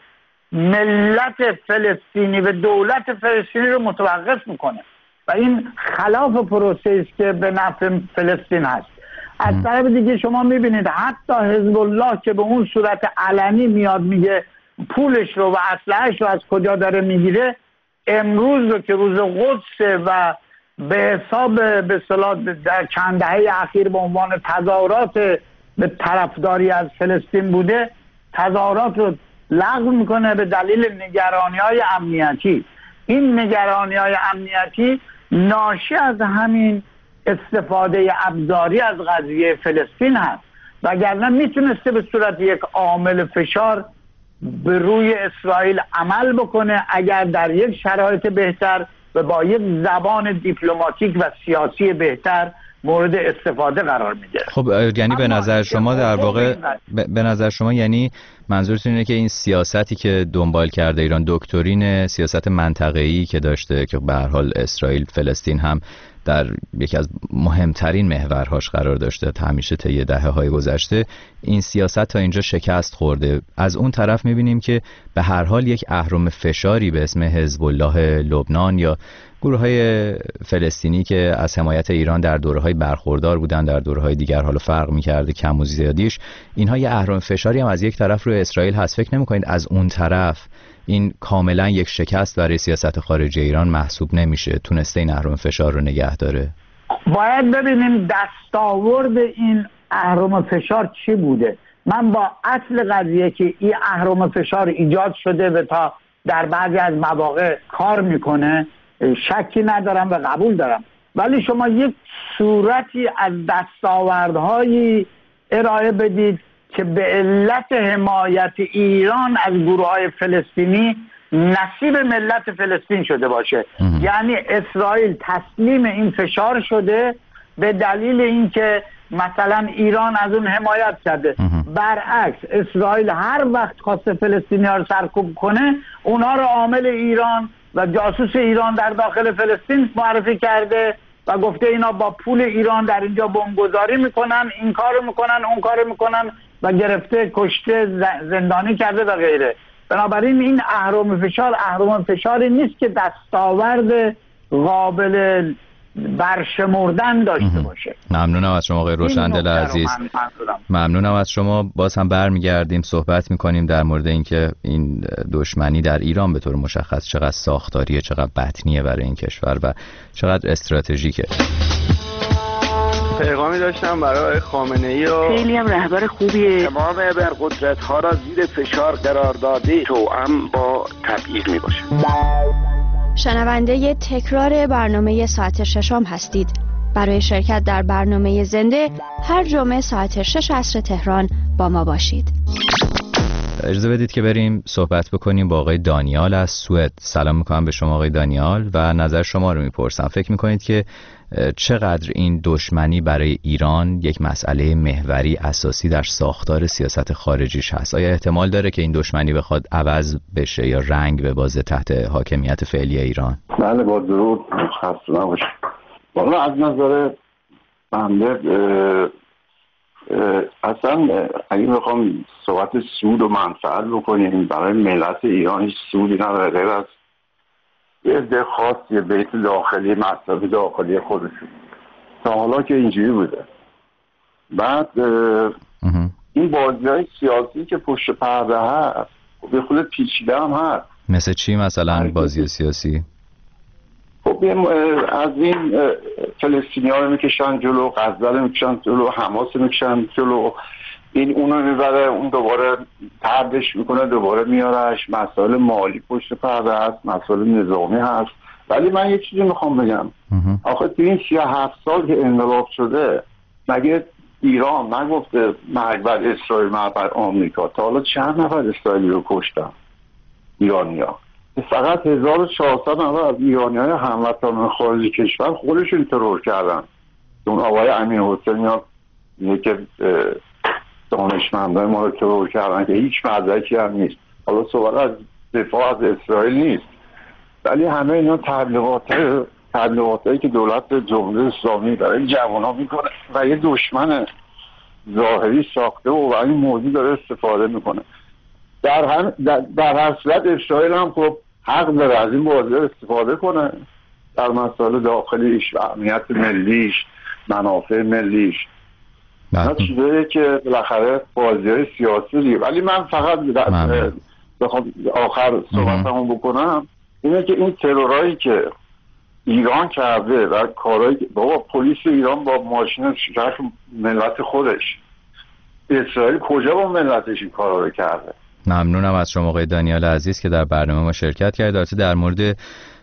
Speaker 7: ملت فلسطینی و دولت فلسطینی رو متوقف میکنه و این خلاف پروسه است که به نفع فلسطین هست. از طرف دیگه شما میبینید حتی حزب الله که به اون صورت علنی میاد میگه پولش رو و اسلحه‌اش رو از کجا داره میگیره، امروز رو که روز قدس و به حساب به اصطلاح در چند دهه اخیر به عنوان تظاهرات به طرفداری از فلسطین بوده، تظاهرات رو لغو میکنه به دلیل نگرانی‌های امنیتی. این نگرانی‌های امنیتی ناشی از همین استفاده ابزاری از قضیه فلسطین هست، وگرنه میتونسته به صورت یک عامل فشار به روی اسرائیل عمل بکنه اگر در یک شرایط بهتر و با یک زبان دیپلماتیک و سیاسی بهتر مورد استفاده قرار میده.
Speaker 6: خب یعنی به نظر شما در واقع به نظر شما یعنی منظورتون اینه که این سیاستی که دنبال کرده ایران، دکترین سیاست منطقه‌ای که داشته که به هر حال اسرائیل فلسطین هم در یکی از مهمترین محورهاش قرار داشته تا همیشه طی دهه‌های گذشته، این سیاست تا اینجا شکست خورده. از اون طرف می‌بینیم که به هر حال یک اهرم فشاری به اسم حزب الله لبنان یا گروه‌های فلسطینی که از حمایت ایران در دوره‌های برخوردار بودن، در دوره‌های دیگر حالا فرق می‌کرده کم و زیادیش، اینها یه اهرم فشاری هم از یک طرف روی اسرائیل هست. فکر نمی‌کنید از اون طرف این کاملا یک شکست برای سیاست خارجی ایران محسوب نمیشه؟ تونسته این اهرم فشار رو نگه داره؟
Speaker 7: باید ببینیم دستاورد این اهرم فشار چی بوده. من با اصل قضیه که این اهرم فشار ایجاد شده و تا در بعضی از مواقع کار میکنه شکی ندارم و قبول دارم، ولی شما یک صورتی از دستاوردهایی ارائه بدید که به علت حمایت ایران از گروه‌های فلسطینی نصیب ملت فلسطین شده باشه. یعنی اسرائیل تسلیم این فشار شده به دلیل اینکه مثلا ایران از اون حمایت کرده. برعکس اسرائیل هر وقت خواست فلسطینی‌ها رو سرکوب کنه، اونها رو عامل ایران و جاسوس ایران در داخل فلسطین معرفی کرده و گفته اینا با پول ایران در اینجا بمبگذاری میکنن، این کارو میکنن، اون کارو میکنن و گرفته، کشته، زندانی کرده و غیره. بنابراین این اهرم فشار اهرم فشاری نیست که دستاورد قابل برشمردن داشته باشه.
Speaker 6: ممنونم از شما آقای روشندل عزیز. ممنونم از شما. باز هم برمیگردیم صحبت میکنیم در مورد اینکه این دشمنی در ایران به طور مشخص چقدر ساختاریه، چقدر بطنیه برای این کشور و چقدر استراتژیکه.
Speaker 1: پیغامی داشتم برای خامنه ای و
Speaker 2: خیلی هم رهبر خوبیه.
Speaker 13: تمام ابرقدرت ها را زیر فشار قرار داده توأم با تبعیض می باشه.
Speaker 4: شنونده تکرار برنامه ساعت ششم هستید. برای شرکت در برنامه زنده هر جمعه ساعت شش عصر تهران با ما باشید.
Speaker 6: اجازه بدید که بریم صحبت بکنیم با آقای دانیال از سوئد. سلام میکنم به شما آقای دانیال و نظر شما رو میپرسم. فکر میکنید که چقدر این دشمنی برای ایران یک مسئله محوری اساسی در ساختار سیاست خارجیش هست؟ آیا احتمال داره که این دشمنی بخواد عوض بشه یا رنگ ببازه تحت حاکمیت فعلی ایران؟
Speaker 3: بله با درود، خسته نباشید. والا از نظر بنده اصلا اگه بخوام صحبت سود و منفعت بکنیم برای ملت ایران هیچ سودی نداره غیر از یه عده خاص یه بیت داخلی مصرف داخلی خودشون. تا حالا که اینجوری بوده. بعد این بازی‌های سیاسی که پشت پرده هست به خود پیچیده هم هست.
Speaker 6: مثل چی مثلا بازی سیاسی؟
Speaker 3: خب از این فلسطینی‌ها رو میکشن جلو، غزه رو میکشن جلو، حماس رو میکشن جلو، این اونو میبره، اون دوباره طردش میکنه، دوباره میارش. مسائل مالی پشت پرده هست، مسائل نظامی هست. ولی من یه چیزی میخوام بگم، آخه تو این سی و هفت سال که انقلاب شده مگه ایران نگفته مرگ بر اسرائیل مرگ بر آمریکا؟ تا حالا چند نفر اسرائیلی رو کشتن ایرانی‌ها؟ فقط هزار و چهارصد نفر از ایرانی‌های هموطنان خارج کشور خودشون ترور کردن. اون آقای امین حسین یا یک دانشمندای ما رو ترور کردن که هیچ مدرکی هم نیست. حالا صحبت از دفاع از اسرائیل نیست، ولی همه اینا تبلیغات تبلیغاتایی که دولت جمهوری اسلامی برای جوان‌ها میکنه و یه دشمن ظاهری ساخته و این موضوع داره استفاده میکنه. در هم در, در هر صورت اسرائیل هم خب حق داره از این بازی استفاده کنه در مسائل داخلیش و امنیت ملیش، منافع ملیش. نه چیزایی که بالاخره بازی‌های سیاسی دیگه. ولی من فقط بخوام آخر صحبتمو بکنم اینه که این ترورایی که ایران کرده و کارهایی که بابا پلیس ایران با ماشین شکر ملت خودش، اسرائیل کجا با ملتش این کارا رو کرده؟
Speaker 6: ممنونم از شما آقای دانیال عزیز که در برنامه ما شرکت کردید. در مورد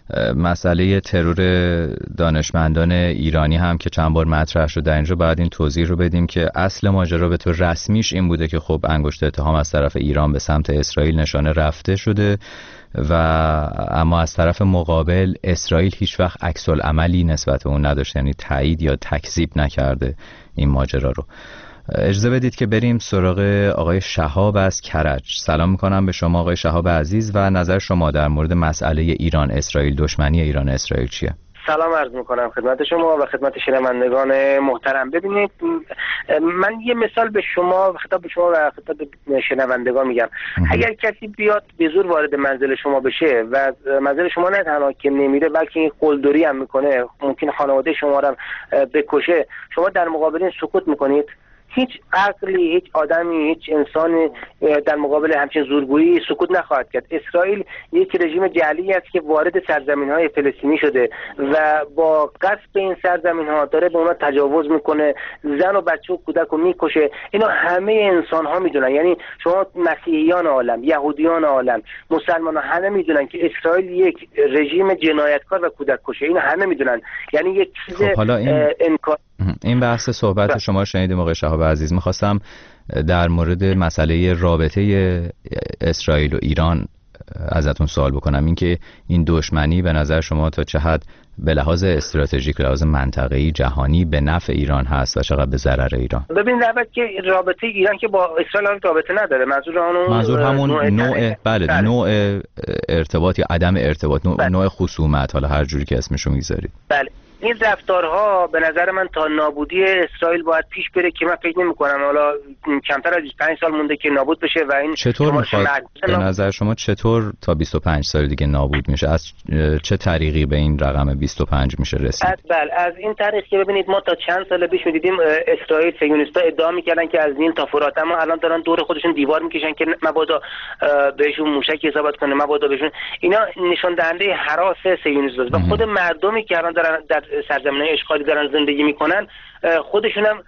Speaker 6: مسئله ترور دانشمندان ایرانی هم که چند بار مطرح شد در اینجا باید این توضیح رو بدیم که اصل ماجرا به طور رسمیش این بوده که خب انگشت اتهام از طرف ایران به سمت اسرائیل نشانه رفته شده و اما از طرف مقابل اسرائیل هیچ وقت عکس العملی نسبت به اون نداشته، یعنی تایید یا تکذیب نکرده این ماجرا رو. اجازه بدید که بریم سراغ آقای شهاب از کرج. سلام میکنم به شما آقای شهاب عزیز و نظر شما در مورد مسئله ایران اسرائیل، دشمنی ایران اسرائیل چیه؟
Speaker 14: سلام عرض میکنم خدمت شما و خدمت شنوندگان محترم. ببینید من یه مثال به شما خطاب به شما و خطاب به شنوندگان میگم. اگر کسی بیاد به زور وارد منزل شما بشه و منزل شما نه تنها که نمیره بلکه این قلدری هم میکنه، ممکن خانواده شما رو بکشه، شما در مقابل این سکوت میکنید؟ هیچ عقلی، هیچ آدمی، هیچ انسانی در مقابل همچین زورگویی سکوت نخواهد کرد. اسرائیل یک رژیم جعلی است که وارد سرزمین‌های فلسطینی شده و با غصب این سرزمین‌ها داره به اونها تجاوز میکنه، زن و بچه و کودک رو میکشه. اینا همه انسان‌ها میدونن، یعنی شما مسیحیان عالم، یهودیان عالم، مسلمان‌ها همه میدونن که اسرائیل یک رژیم جنایتکار و کودک کشه. اینا همه میدونن، یعنی یک چیز
Speaker 6: خب حالا این...
Speaker 14: انکار.
Speaker 6: این بحث صحبت شما شنیدیم آقای شهاب عزیز. میخواستم در مورد مسئله رابطه اسرائیل و ایران ازتون سوال بکنم، اینکه این دشمنی به نظر شما تا چه حد به لحاظ استراتژیک، به لحاظ منطقه‌ای جهانی به نفع ایران هست و چقدر به ضرر ایران؟
Speaker 14: ببین رابطه که رابطه ایران که با اسرائیل رابطه نداره، منظور اون
Speaker 6: منظور همون نوع, نوع بله, بله نوع ارتباط یا عدم ارتباط، نوع, بله. نوع خصومت، حالا هر جوری که اسمشو میذارید.
Speaker 14: بله این رفتارها به نظر من تا نابودی اسرائیل باید پیش بره که من فکر نمی‌کنم حالا کمتر از بیست و پنج سال مونده که نابود بشه. و این
Speaker 6: چطور میخواد به نظر شما چطور تا بیست و پنج سال دیگه نابود میشه؟ از چه طریقی به این رقم بیست و پنج میشه رسید؟
Speaker 14: از بله از این طریق که ببینید ما تا چند سال پیش می‌دیدیم اسرائیل صهیونیست‌ها ادعا می‌کردن که از این تا فرات، اما الان دارن دور خودشون دیوار می‌کشن که مبادا بهشون موشک اصابت کنه، مبادا بهشون. اینا نشان دهنده هراس صهیونیست‌ها و خود مردمی که الان دارن در سرزمین‌های اشغالی دارن زندگی میکنن خودشون هم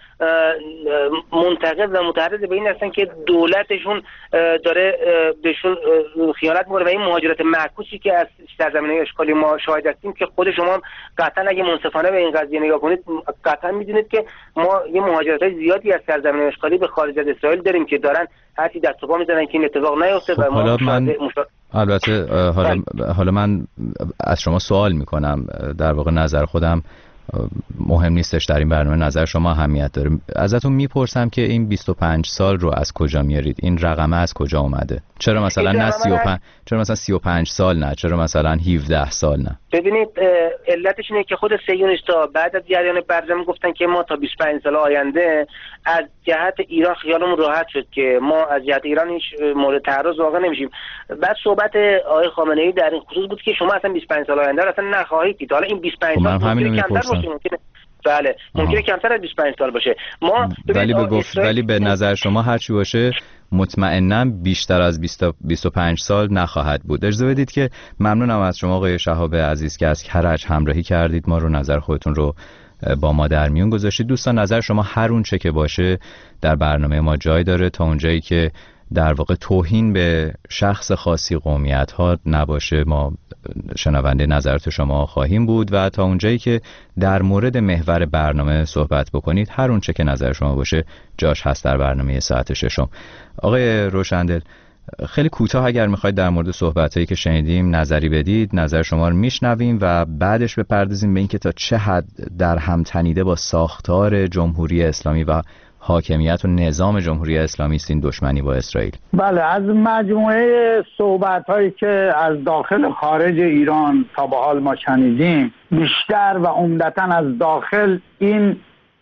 Speaker 14: منتقد و متعرض به این هستن که دولتشون داره بهشون خیانت میکنه و این مهاجرت معکوسی که از سرزمین‌های اشغالی ما شاهد هستیم که خود شما هم قطعا اگه منصفانه به این قضیه نگاه کنید قطعا میدونید که ما یه مهاجرت‌های زیادی از سرزمین‌های اشغالی به خارج از اسرائیل داریم که دارن هرچی دست و پا میزنن که این اتفاق نیفته.
Speaker 6: خب
Speaker 14: و ما
Speaker 6: حالا من
Speaker 14: مشا...
Speaker 6: البته حالا حالا من از شما سوال میکنم، در واقع نظر خودم مهم نیستش در این برنامه، نظر شما اهمیت داره. ازتون میپرسم که این بیست و پنج سال رو از کجا میارید؟ این رقمه از کجا اومده؟ چرا مثلا نه سی و پنج چرا مثلا سی و پنج سال نه؟ چرا مثلا هفده سال نه؟
Speaker 14: ببینید علتش اینه که خود صهیونیست‌ها بعد از جریان برجام گفتن که ما تا بیست و پنج سال آینده از جهت ایران خیالمون راحت شد که ما از جهت ایران هیچ مورد تعرض واقع نمیشیم. بعد صحبت آقای خامنه‌ای در این خصوص بود که شما اصلا بیست و پنج سال آینده اصلا نخواهید دید. حالا این بیست و پنج سال ممکنه کمتر باشه، ممکنه بله ممکنه کمتر از بیست و پنج سال باشه. ما
Speaker 6: ولی به گفت ولی به نظر شما هر چی باشه مطمئناً بیشتر از بیست و پنج سال نخواهد بود. اجازه بدید که ممنونم از شما آقای شهاب عزیز که از کرج همراهی کردید، ما رو نظر خودتون رو با ما در میون گذاشتید. دوستان نظر شما هر اون چه که باشه در برنامه ما جای داره، تا اونجایی که در واقع توهین به شخص خاصی، قومیت ها نباشه ما شنونده نظرات شما خواهیم بود و تا اونجایی که در مورد محور برنامه صحبت بکنید هر اون چه که نظر شما باشه جاش هست در برنامه ساعت ششم. آقای روشندل خیلی کوتاه اگر میخواید در مورد صحبتایی که شنیدیم نظری بدید، نظر شما رو میشنویم و بعدش بپردازیم به اینکه تا چه حد در هم تنیده با ساختار جمهوری اسلامی و حاکمیت و نظام جمهوری اسلامی است این دشمنی با اسرائیل.
Speaker 7: بله، از مجموعه صحبت‌هایی که از داخل و خارج ایران تا به حال ما شنیدیم، بیشتر و عمدتاً از داخل این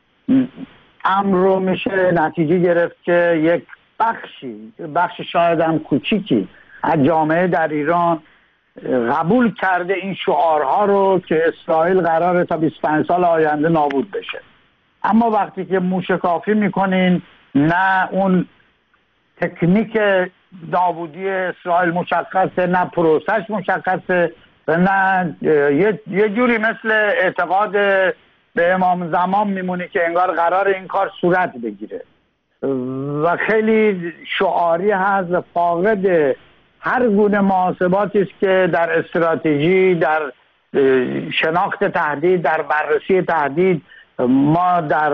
Speaker 7: امر رو میشه نتیجه گرفت که یک بخشی بخش شاید هم کوچیکی از جامعه در ایران قبول کرده این شعارها رو که اسرائیل قراره تا بیست و پنج سال آینده نابود بشه. اما وقتی که موشکافی میکنین نه اون تکنیک نابودی اسرائیل مشخصه، نه پروسش مشخصه و نه یه, یه جوری مثل اعتقاد به امام زمان میمونه که انگار قرار این کار صورت بگیره و خیلی شعاری هست و فاقد هر گونه محاسباتی است که در استراتژی، در شناخت تهدید، در بررسی تهدید ما در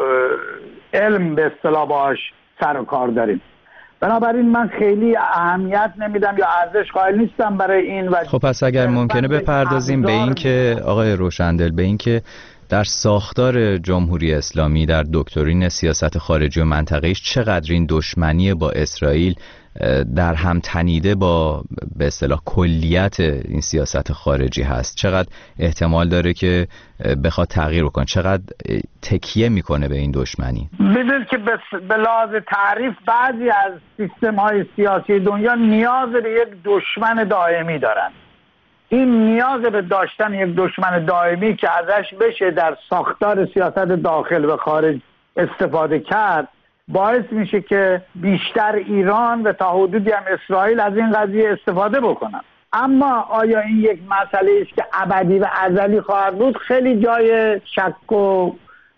Speaker 7: علم به اصطلاح باش سر و کار داریم. بنابراین من خیلی اهمیت نمیدم یا ارزش قائل نیستم برای این. و
Speaker 6: خب پس اگر ممکنه بپردازیم به این که آقای روشندل به این که در ساختار جمهوری اسلامی، در دکترین سیاست خارجی و منطقه‌ایش چقدر این دشمنی با اسرائیل در هم تنیده با به اصطلاح کلیت این سیاست خارجی هست، چقدر احتمال داره که بخواد تغییر بکنه، چقدر تکیه میکنه به این دشمنی.
Speaker 7: میدونید که به لحاظ تعریف بعضی از سیستم های سیاسی دنیا نیاز به یک دشمن دائمی دارن. این نیاز به داشتن یک دشمن دائمی که ازش بشه در ساختار سیاست داخل و خارج استفاده کرد باعث میشه که بیشتر ایران و تا حدودی هم اسرائیل از این قضیه استفاده بکنن. اما آیا این یک مسئله است که ابدی و ازلی خواهد بود؟ خیلی جای شک و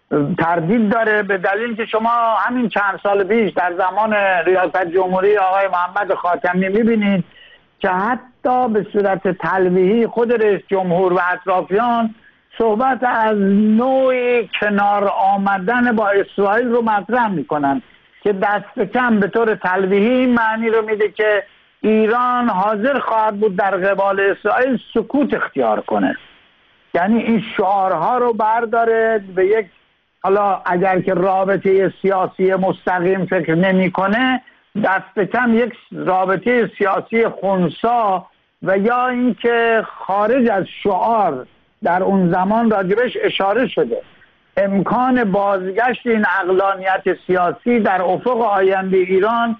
Speaker 7: تردید داره، به دلیل که شما همین چند سال پیش در زمان ریاست جمهوری آقای محمد خاتمی میبینید که حتی به صورت تلویحی خود رئیس جمهور و اطرافیان صحبت از نوعی کنار آمدن با اسرائیل رو مطرح میکنن که دست کم به طور تلویحی معنی رو میده که ایران حاضر خواهد بود در قبال اسرائیل سکوت اختیار کنه. یعنی این شعارها رو برداره به یک، حالا اگر که رابطه سیاسی مستقیم فکر نمیکنه، دست کم یک رابطه سیاسی خنثی و یا اینکه خارج از شعار در اون زمان راجبش اشاره شده امکان بازگشت این عقلانیت سیاسی در افق آینده ایران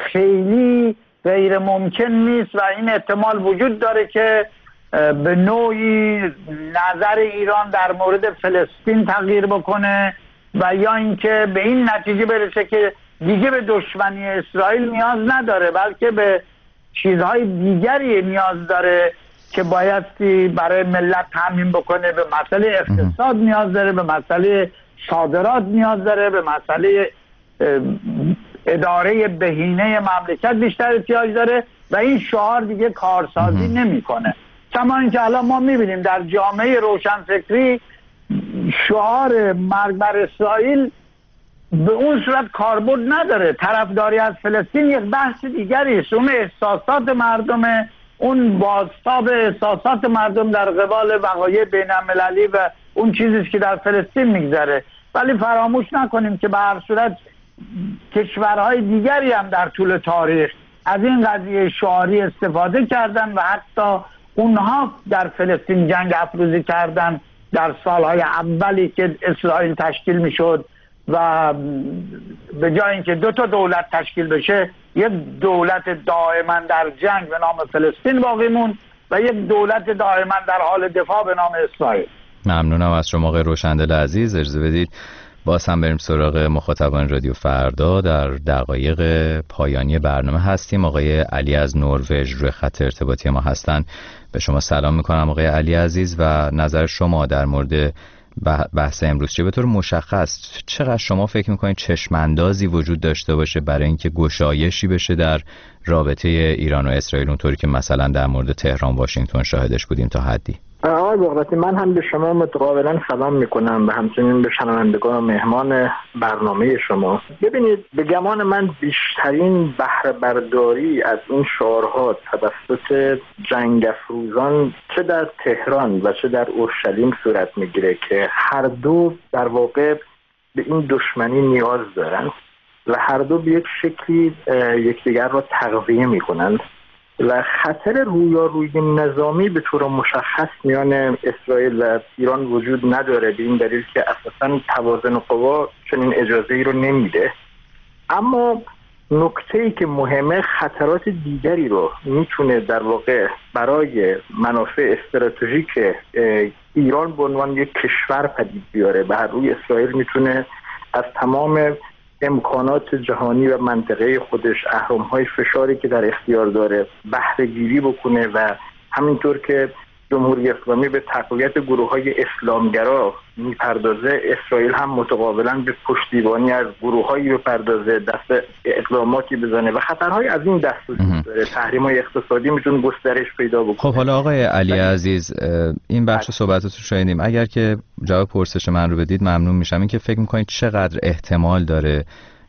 Speaker 7: خیلی غیر ممکن نیست و این احتمال وجود داره که به نوعی نظر ایران در مورد فلسطین تغییر بکنه و یا اینکه به این نتیجه برسه که دیگه به دشمنی اسرائیل نیاز نداره بلکه به چیزهای دیگری نیاز داره که بایستی برای ملت تامین بکنه، به مسئله اقتصاد نیاز داره، به مسئله صادرات نیاز داره، به مسئله اداره بهینه مملکت بیشتر احتیاج داره و این شعار دیگه کارسازی نمیکنه. کما اینکه الان ما میبینیم در جامعه روشنفکری شعار مرگ بر اسرائیل به اون صورت کاربرد نداره. طرفداری از فلسطین یک بحث دیگری است، اون احساسات مردمه، اون بازتاب احساسات مردم در قبال وقایع بین المللی و اون چیزی که در فلسطین میگذره. ولی فراموش نکنیم که به هر صورت کشورهای دیگری هم در طول تاریخ از این قضیه شعاری استفاده کردن و حتی اونها در فلسطین جنگ افروزی کردن در سالهای اولی که اسرائیل تشکیل میشد و به جای اینکه دو تا دولت تشکیل بشه یک دولت دائما در جنگ به نام فلسطین باقی موند و یک دولت دائما در حال دفاع به نام اسرائیل.
Speaker 6: ممنونم از شما آقای روشندل عزیز. اجازه بدید باز هم بریم سراغ مخاطبان رادیو فردا. در دقایق پایانی برنامه هستیم. آقای علی از نروژ روی خط ارتباطی ما هستن. به شما سلام میکنم آقای علی عزیز و نظر شما در مورد بحث امروز چه؟ به طور مشخص چقدر شما فکر میکنید چشماندازی وجود داشته باشه برای اینکه گشایشی بشه در رابطه ایران و اسرائیل اونطوری که مثلا در مورد تهران واشنگتن شاهدش بودیم تا حدی؟
Speaker 15: آقای بغراتی، من هم به شما متقابلا سلام میکنم و همچنین به شنوندگان و مهمان برنامه شما. ببینید، به گمان من بیشترین بهره برداری از این شعارها توسط جنگ افروزان چه در تهران و چه در اورشلیم صورت میگیره که هر دو در واقع به این دشمنی نیاز دارن و هر دو به یک شکلی یکدیگر را تقویه میکنند و خطر رویارویی نظامی به طور مشخص میان اسرائیل و ایران وجود نداره، به این دلیل که اساساً توازن قوا چنین اجازه‌ای رو نمیده. اما نکته‌ای که مهمه، خطرات دیگری رو میتونه در واقع برای منافع استراتژیک ایران به عنوان یک کشور پدید بیاره. بر روی اسرائیل میتونه از تمام امکانات جهانی و منطقه خودش، اهرم‌های فشاری که در اختیار داره، بهره گیری بکنه و همینطور که جمهوری اسلامی به تقویت گروه‌های اسلامگرا میپردازه، اسرائیل هم متقابلا به پشتیبانی از گروه‌هایی بپردازه، دست اقداماتی بزنه و خطرهای از این دست وجود داره. تحریم‌های اقتصادی میتونه گسترش پیدا بکنه.
Speaker 6: خب حالا آقای علی عزیز، این بخش صحبتاتون شنیدیم. اگر که جواب پرسش من رو بدید ممنون میشم. این که فکر می‌کنید چقدر احتمال داره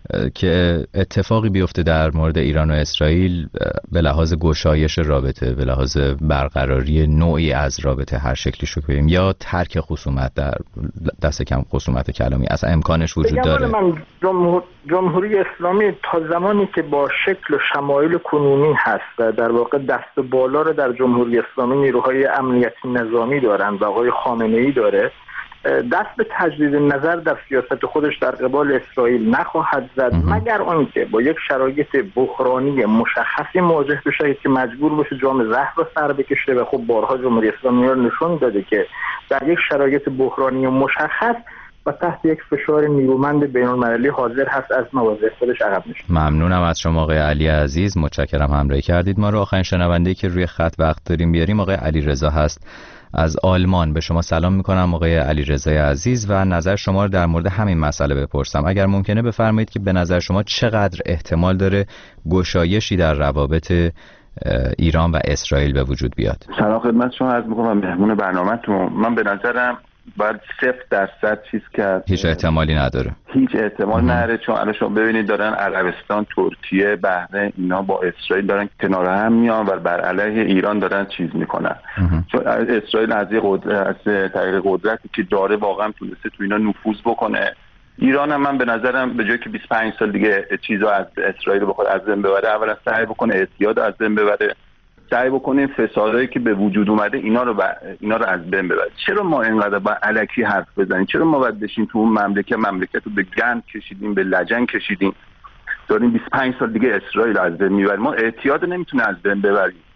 Speaker 6: که اتفاقی بیفته در مورد ایران و اسرائیل به لحاظ گشایش رابطه، به لحاظ برقراری نوعی از رابطه هر شکلی شو کنیم، یا ترک خصومت، در دست کم خصومت کلامی، اصلا امکانش وجود داره؟
Speaker 15: من جمهور... جمهوری اسلامی تا زمانی که با شکل و شمایل کنونی هست و در واقع دست بالا رو در جمهوری اسلامی نیروهای امنیتی نظامی دارن و آقای خامنه‌ای داره، دست به تجدید نظر در سیاست خودش در قبال اسرائیل نخواهد زد مگر آنکه با یک شرایط بحرانی مشخصی مواجه بشه که مجبور باشه جام زهر رو سر بکشه و خب بارها جمهوری اسلامی رو نشون داده که در یک شرایط بحرانی مشخص و تحت یک فشار نیرومند بین‌المللی حاضر هست از مواضع خودش عقب نشه.
Speaker 6: ممنونم از شما آقای علی عزیز، متشکرم همراهی کردید ما رو. آخرین شنونده‌ای که روی خط وقت داریم بیاریم آقای علیرضا هست از آلمان. به شما سلام میکنم آقای علیرضا عزیز و نظر شما رو در مورد همین مسئله بپرسم. اگر ممکنه بفرمایید که به نظر شما چقدر احتمال داره گشایشی در روابط ایران و اسرائیل به وجود بیاد؟
Speaker 16: سلام خدمت شما عرض میکنم مهمون برنامه‌تون. من به نظرم باید صفر درصد چیز کرد،
Speaker 6: هیچ احتمالی نداره،
Speaker 16: هیچ احتمال نداره. چون الان شما ببینید دارن عربستان، ترکیه، بحرین اینا با اسرائیل دارن کنار هم میان و بر علیه ایران دارن چیز میکنن. چون اسرائیل از از طریق قدرتی که داره واقعا تونسته تو اینا نفوذ بکنه. ایران هم من به نظرم به جای که بیست و پنج سال دیگه چیزا از اسرائیل بخواد از بین ببره، اولا سعی بکنه اعتیاد از بین ببره، سعی بکنیم فسادایی که به وجود اومده اینا رو ب... اینا رو از بین ببریم. چرا ما اینقدر با الکی حرف بزنیم؟ چرا ما باید بشیم تو اون مملکت مملکت رو به گند کشیدیم، به لجن کشیدیم، داریم بیست و پنج سال دیگه اسرائیل از بین میبریم؟ ما اعتیاد نمیتونه از بین ببریم.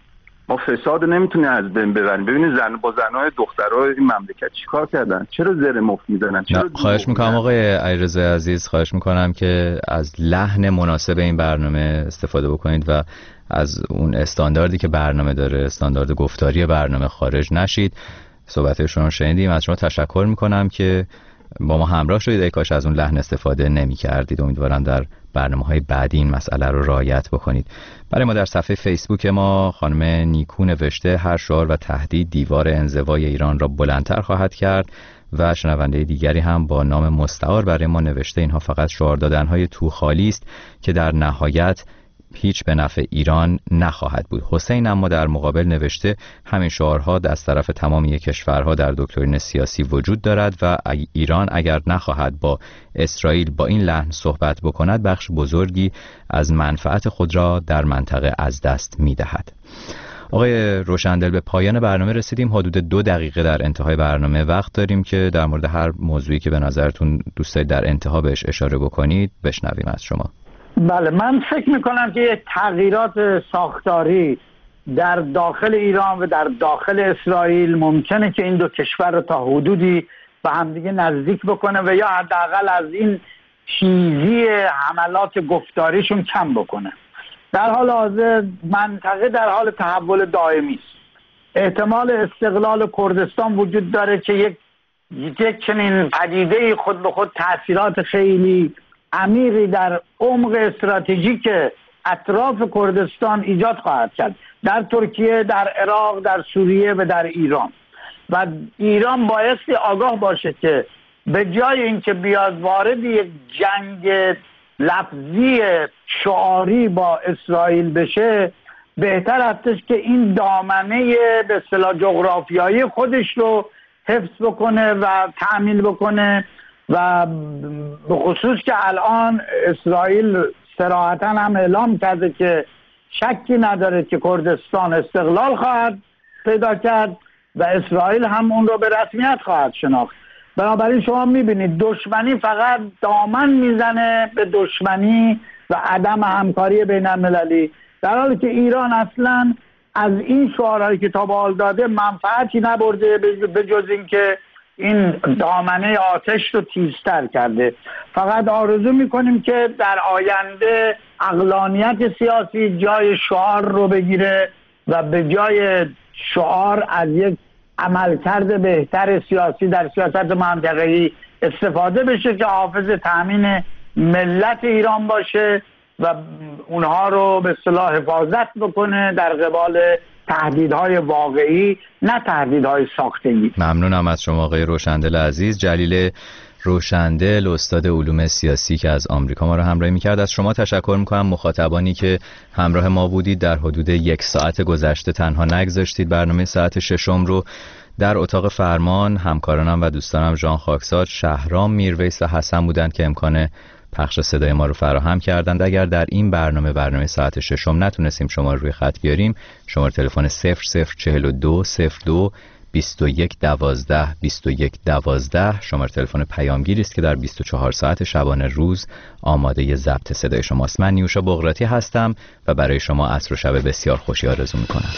Speaker 16: ما فساد نمیتونیم از بین ببریم. ببینید زن با زنای دخترای این مملکت چیکار کردن؟ چرا زر مفت میزنن؟ چرا
Speaker 6: خواهش میکنم آقای علیرضا عزیز، خواهش میکنم که از لحن مناسب این برنامه استفاده بکنید و از اون استانداردی که برنامه داره، استاندارد گفتاری برنامه خارج نشید. صحبتشون رو شنیدیم. از شما تشکر میکنم که با ما همراه شدید. ای کاش از اون لحن استفاده نمی‌کردید. امیدوارم در برنامه‌های بعدی این مسئله رو رعایت بکنید. برای ما در صفحه فیسبوک ما خانم نیکو نوشته هر شعار و تهدید دیوار انزوای ایران را بلندتر خواهد کرد و شنونده دیگری هم با نام مستعار برای ما نوشته اینها فقط شعار دادن‌های تو خالی است که در نهایت هیچ به نفع ایران نخواهد بود. حسین اما در مقابل نوشته همین شعارها از طرف تمامی کشورها در دکترین سیاسی وجود دارد و ایران اگر نخواهد با اسرائیل با این لحن صحبت بکند بخش بزرگی از منفعت خود را در منطقه از دست می‌دهد. آقای روشندل به پایان برنامه رسیدیم. حدود دو دقیقه در انتهای برنامه وقت داریم که در مورد هر موضوعی که به نظرتون دوست دارید در انتها بهش اشاره بکنید بشنویم از شما.
Speaker 7: بله، من فکر میکنم که یک تغییرات ساختاری در داخل ایران و در داخل اسرائیل ممکنه که این دو کشور رو تا حدودی به همدیگه نزدیک بکنه و یا حداقل از این چیزی حملات گفتاریشون کم بکنه. در حال حاضر منطقه در حال تحول دائمی است. احتمال استقلال کردستان وجود داره که یک یک چنین پدیده خود به خود تأثیرات خیلی عمیقی در عمق استراتژیک اطراف کردستان ایجاد خواهد کرد، در ترکیه، در عراق، در سوریه و در ایران. و ایران بایستی آگاه باشه که به جای اینکه بیاد وارد یک جنگ لفظی شعاری با اسرائیل بشه، بهتر هستش که این دامنه به اصطلاح جغرافیایی خودش رو حفظ بکنه و تأمین بکنه و به خصوص که الان اسرائیل صراحتاً هم اعلام کرده که شکی نداره که کردستان استقلال خواهد پیدا کرد و اسرائیل هم اون رو به رسمیت خواهد شناخت. بنابراین شما میبینید دشمنی فقط دامن میزنه به دشمنی و عدم همکاری بین المللی، در حالی که ایران اصلا از این شعارهایی که تا به حال داده منفعتی نبرده به جز اینکه این دامنه آتش رو تیزتر کرده. فقط آرزو میکنیم که در آینده عقلانیت سیاسی جای شعار رو بگیره و به جای شعار از یک عملکرد بهتر سیاسی در سیاست منطقه‌ای استفاده بشه که حافظ تأمین ملت ایران باشه و اونها رو به اصطلاح حفاظت بکنه در قبال تهدیدهای واقعی، نه تهدیدهای ساختگی.
Speaker 6: ممنونم از شما آقای روشندل عزیز. جلیل روشندل، استاد علوم سیاسی که از آمریکا ما رو همراهی می‌کرد. از شما تشکر می‌کنم مخاطبانی که همراه ما بودید در حدود یک ساعت گذشته. تنها نگذاشتید برنامه ساعت ششم رو. در اتاق فرمان همکارانم و دوستانم ژان خاکسار، شهرام میرویس و حسن بودند که امکان پخش صدای ما رو فراهم کردند. اگر در این برنامه برنامه ساعت ششم نتونستیم شما رو روی خط بیاریم، شماره تلفن صفر صفر چهل و دو صفر دو بیست و یک دوازده بیست و یک دوازده شماره تلفن پیامگیری است که در بیست و چهار ساعت شبانه روز آماده ضبط صدای شماست. من نیوشا بغراتی هستم و برای شما عصر و شب بسیار خوشی آرزو میکنم.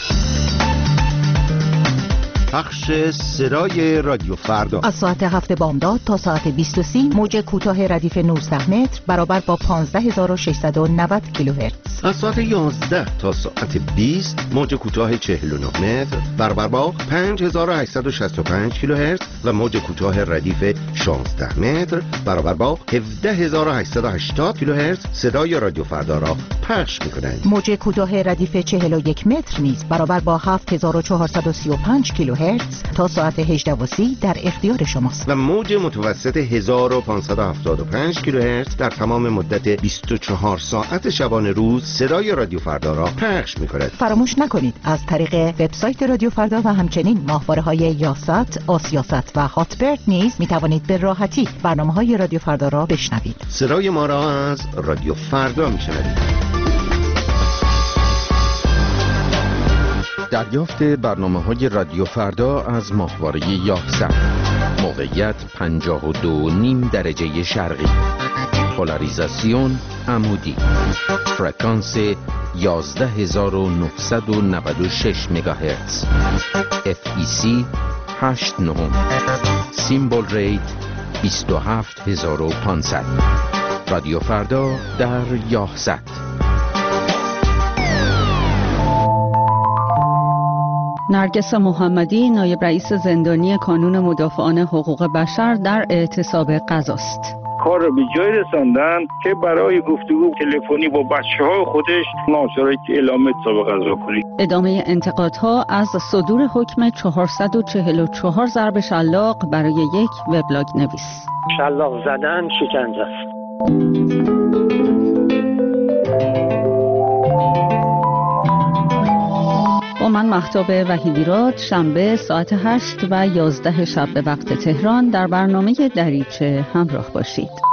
Speaker 17: پخش صدای رادیو فردا
Speaker 18: از ساعت هفت بامداد تا ساعت بیست و سه موج کوتاه ردیف نوزده متر برابر با پانزده هزار و ششصد و نود کیلوهرتز.
Speaker 17: از ساعت یازده تا ساعت بیست موج کوتاه چهل و نه متر برابر با پنج هزار و هشتصد و شصت و پنج کیلوهرتز و موج کوتاه ردیف شانزده متر برابر با هفده هزار و هشتصد و هشتاد کیلوهرتز صدای رادیو فردا را پخش می‌کنند.
Speaker 18: موج کوتاه ردیف چهل و یک متر نیز برابر با هفت هزار و چهارصد و سی و پنج کیلوهرتز تا ساعت هجده و سی در اختیار شماست.
Speaker 17: و موج متوسط هزار و پانصد و هفتاد و پنج کیلوهرتز در تمام مدت بیست و چهار ساعت شبانه روز صدای رادیو فردا را پخش می‌کند.
Speaker 18: فراموش نکنید از طریق وبسایت رادیو فردا و همچنین ماهواره‌های یاست، آسیاست و هاتبرد نیز می‌توانید به راحتی برنامه‌های رادیو فردا را بشنوید.
Speaker 17: صدای ما را از رادیو فردا می‌شنوید. دریافت برنامه‌های رادیو فردا از ماهواره یاهصد. موقعیت پنجاه و دو و نیم درجه شرقی. پولاریزاسیون عمودی. فرکانس
Speaker 19: یازده هزار و نهصد و نود و شش مگاهرتز، اف ای سی هشت نه، سیمبل ریت بیست و هفت هزار و پانصد. رادیو فردا در یاهزت.
Speaker 20: نرگس محمدی، نایب رئیس زندانی کانون مدافعان حقوق بشر، در اعتصاب غذاست.
Speaker 21: کار رو به جای رساندن که برای گفتگو تلفنی با بچه‌های خودش ناشرایط اعلام اعتصاب غذا کنید.
Speaker 20: ادامه انتقادها از صدور حکم چهارصد و چهل و چهار ضرب شلاق برای یک وبلاگ نویس.
Speaker 22: شلاق زدن شکنجه است.
Speaker 20: با من مهتاب وحیدیراد، شنبه ساعت هشت و یازده شب به وقت تهران در برنامه دریچه همراه باشید.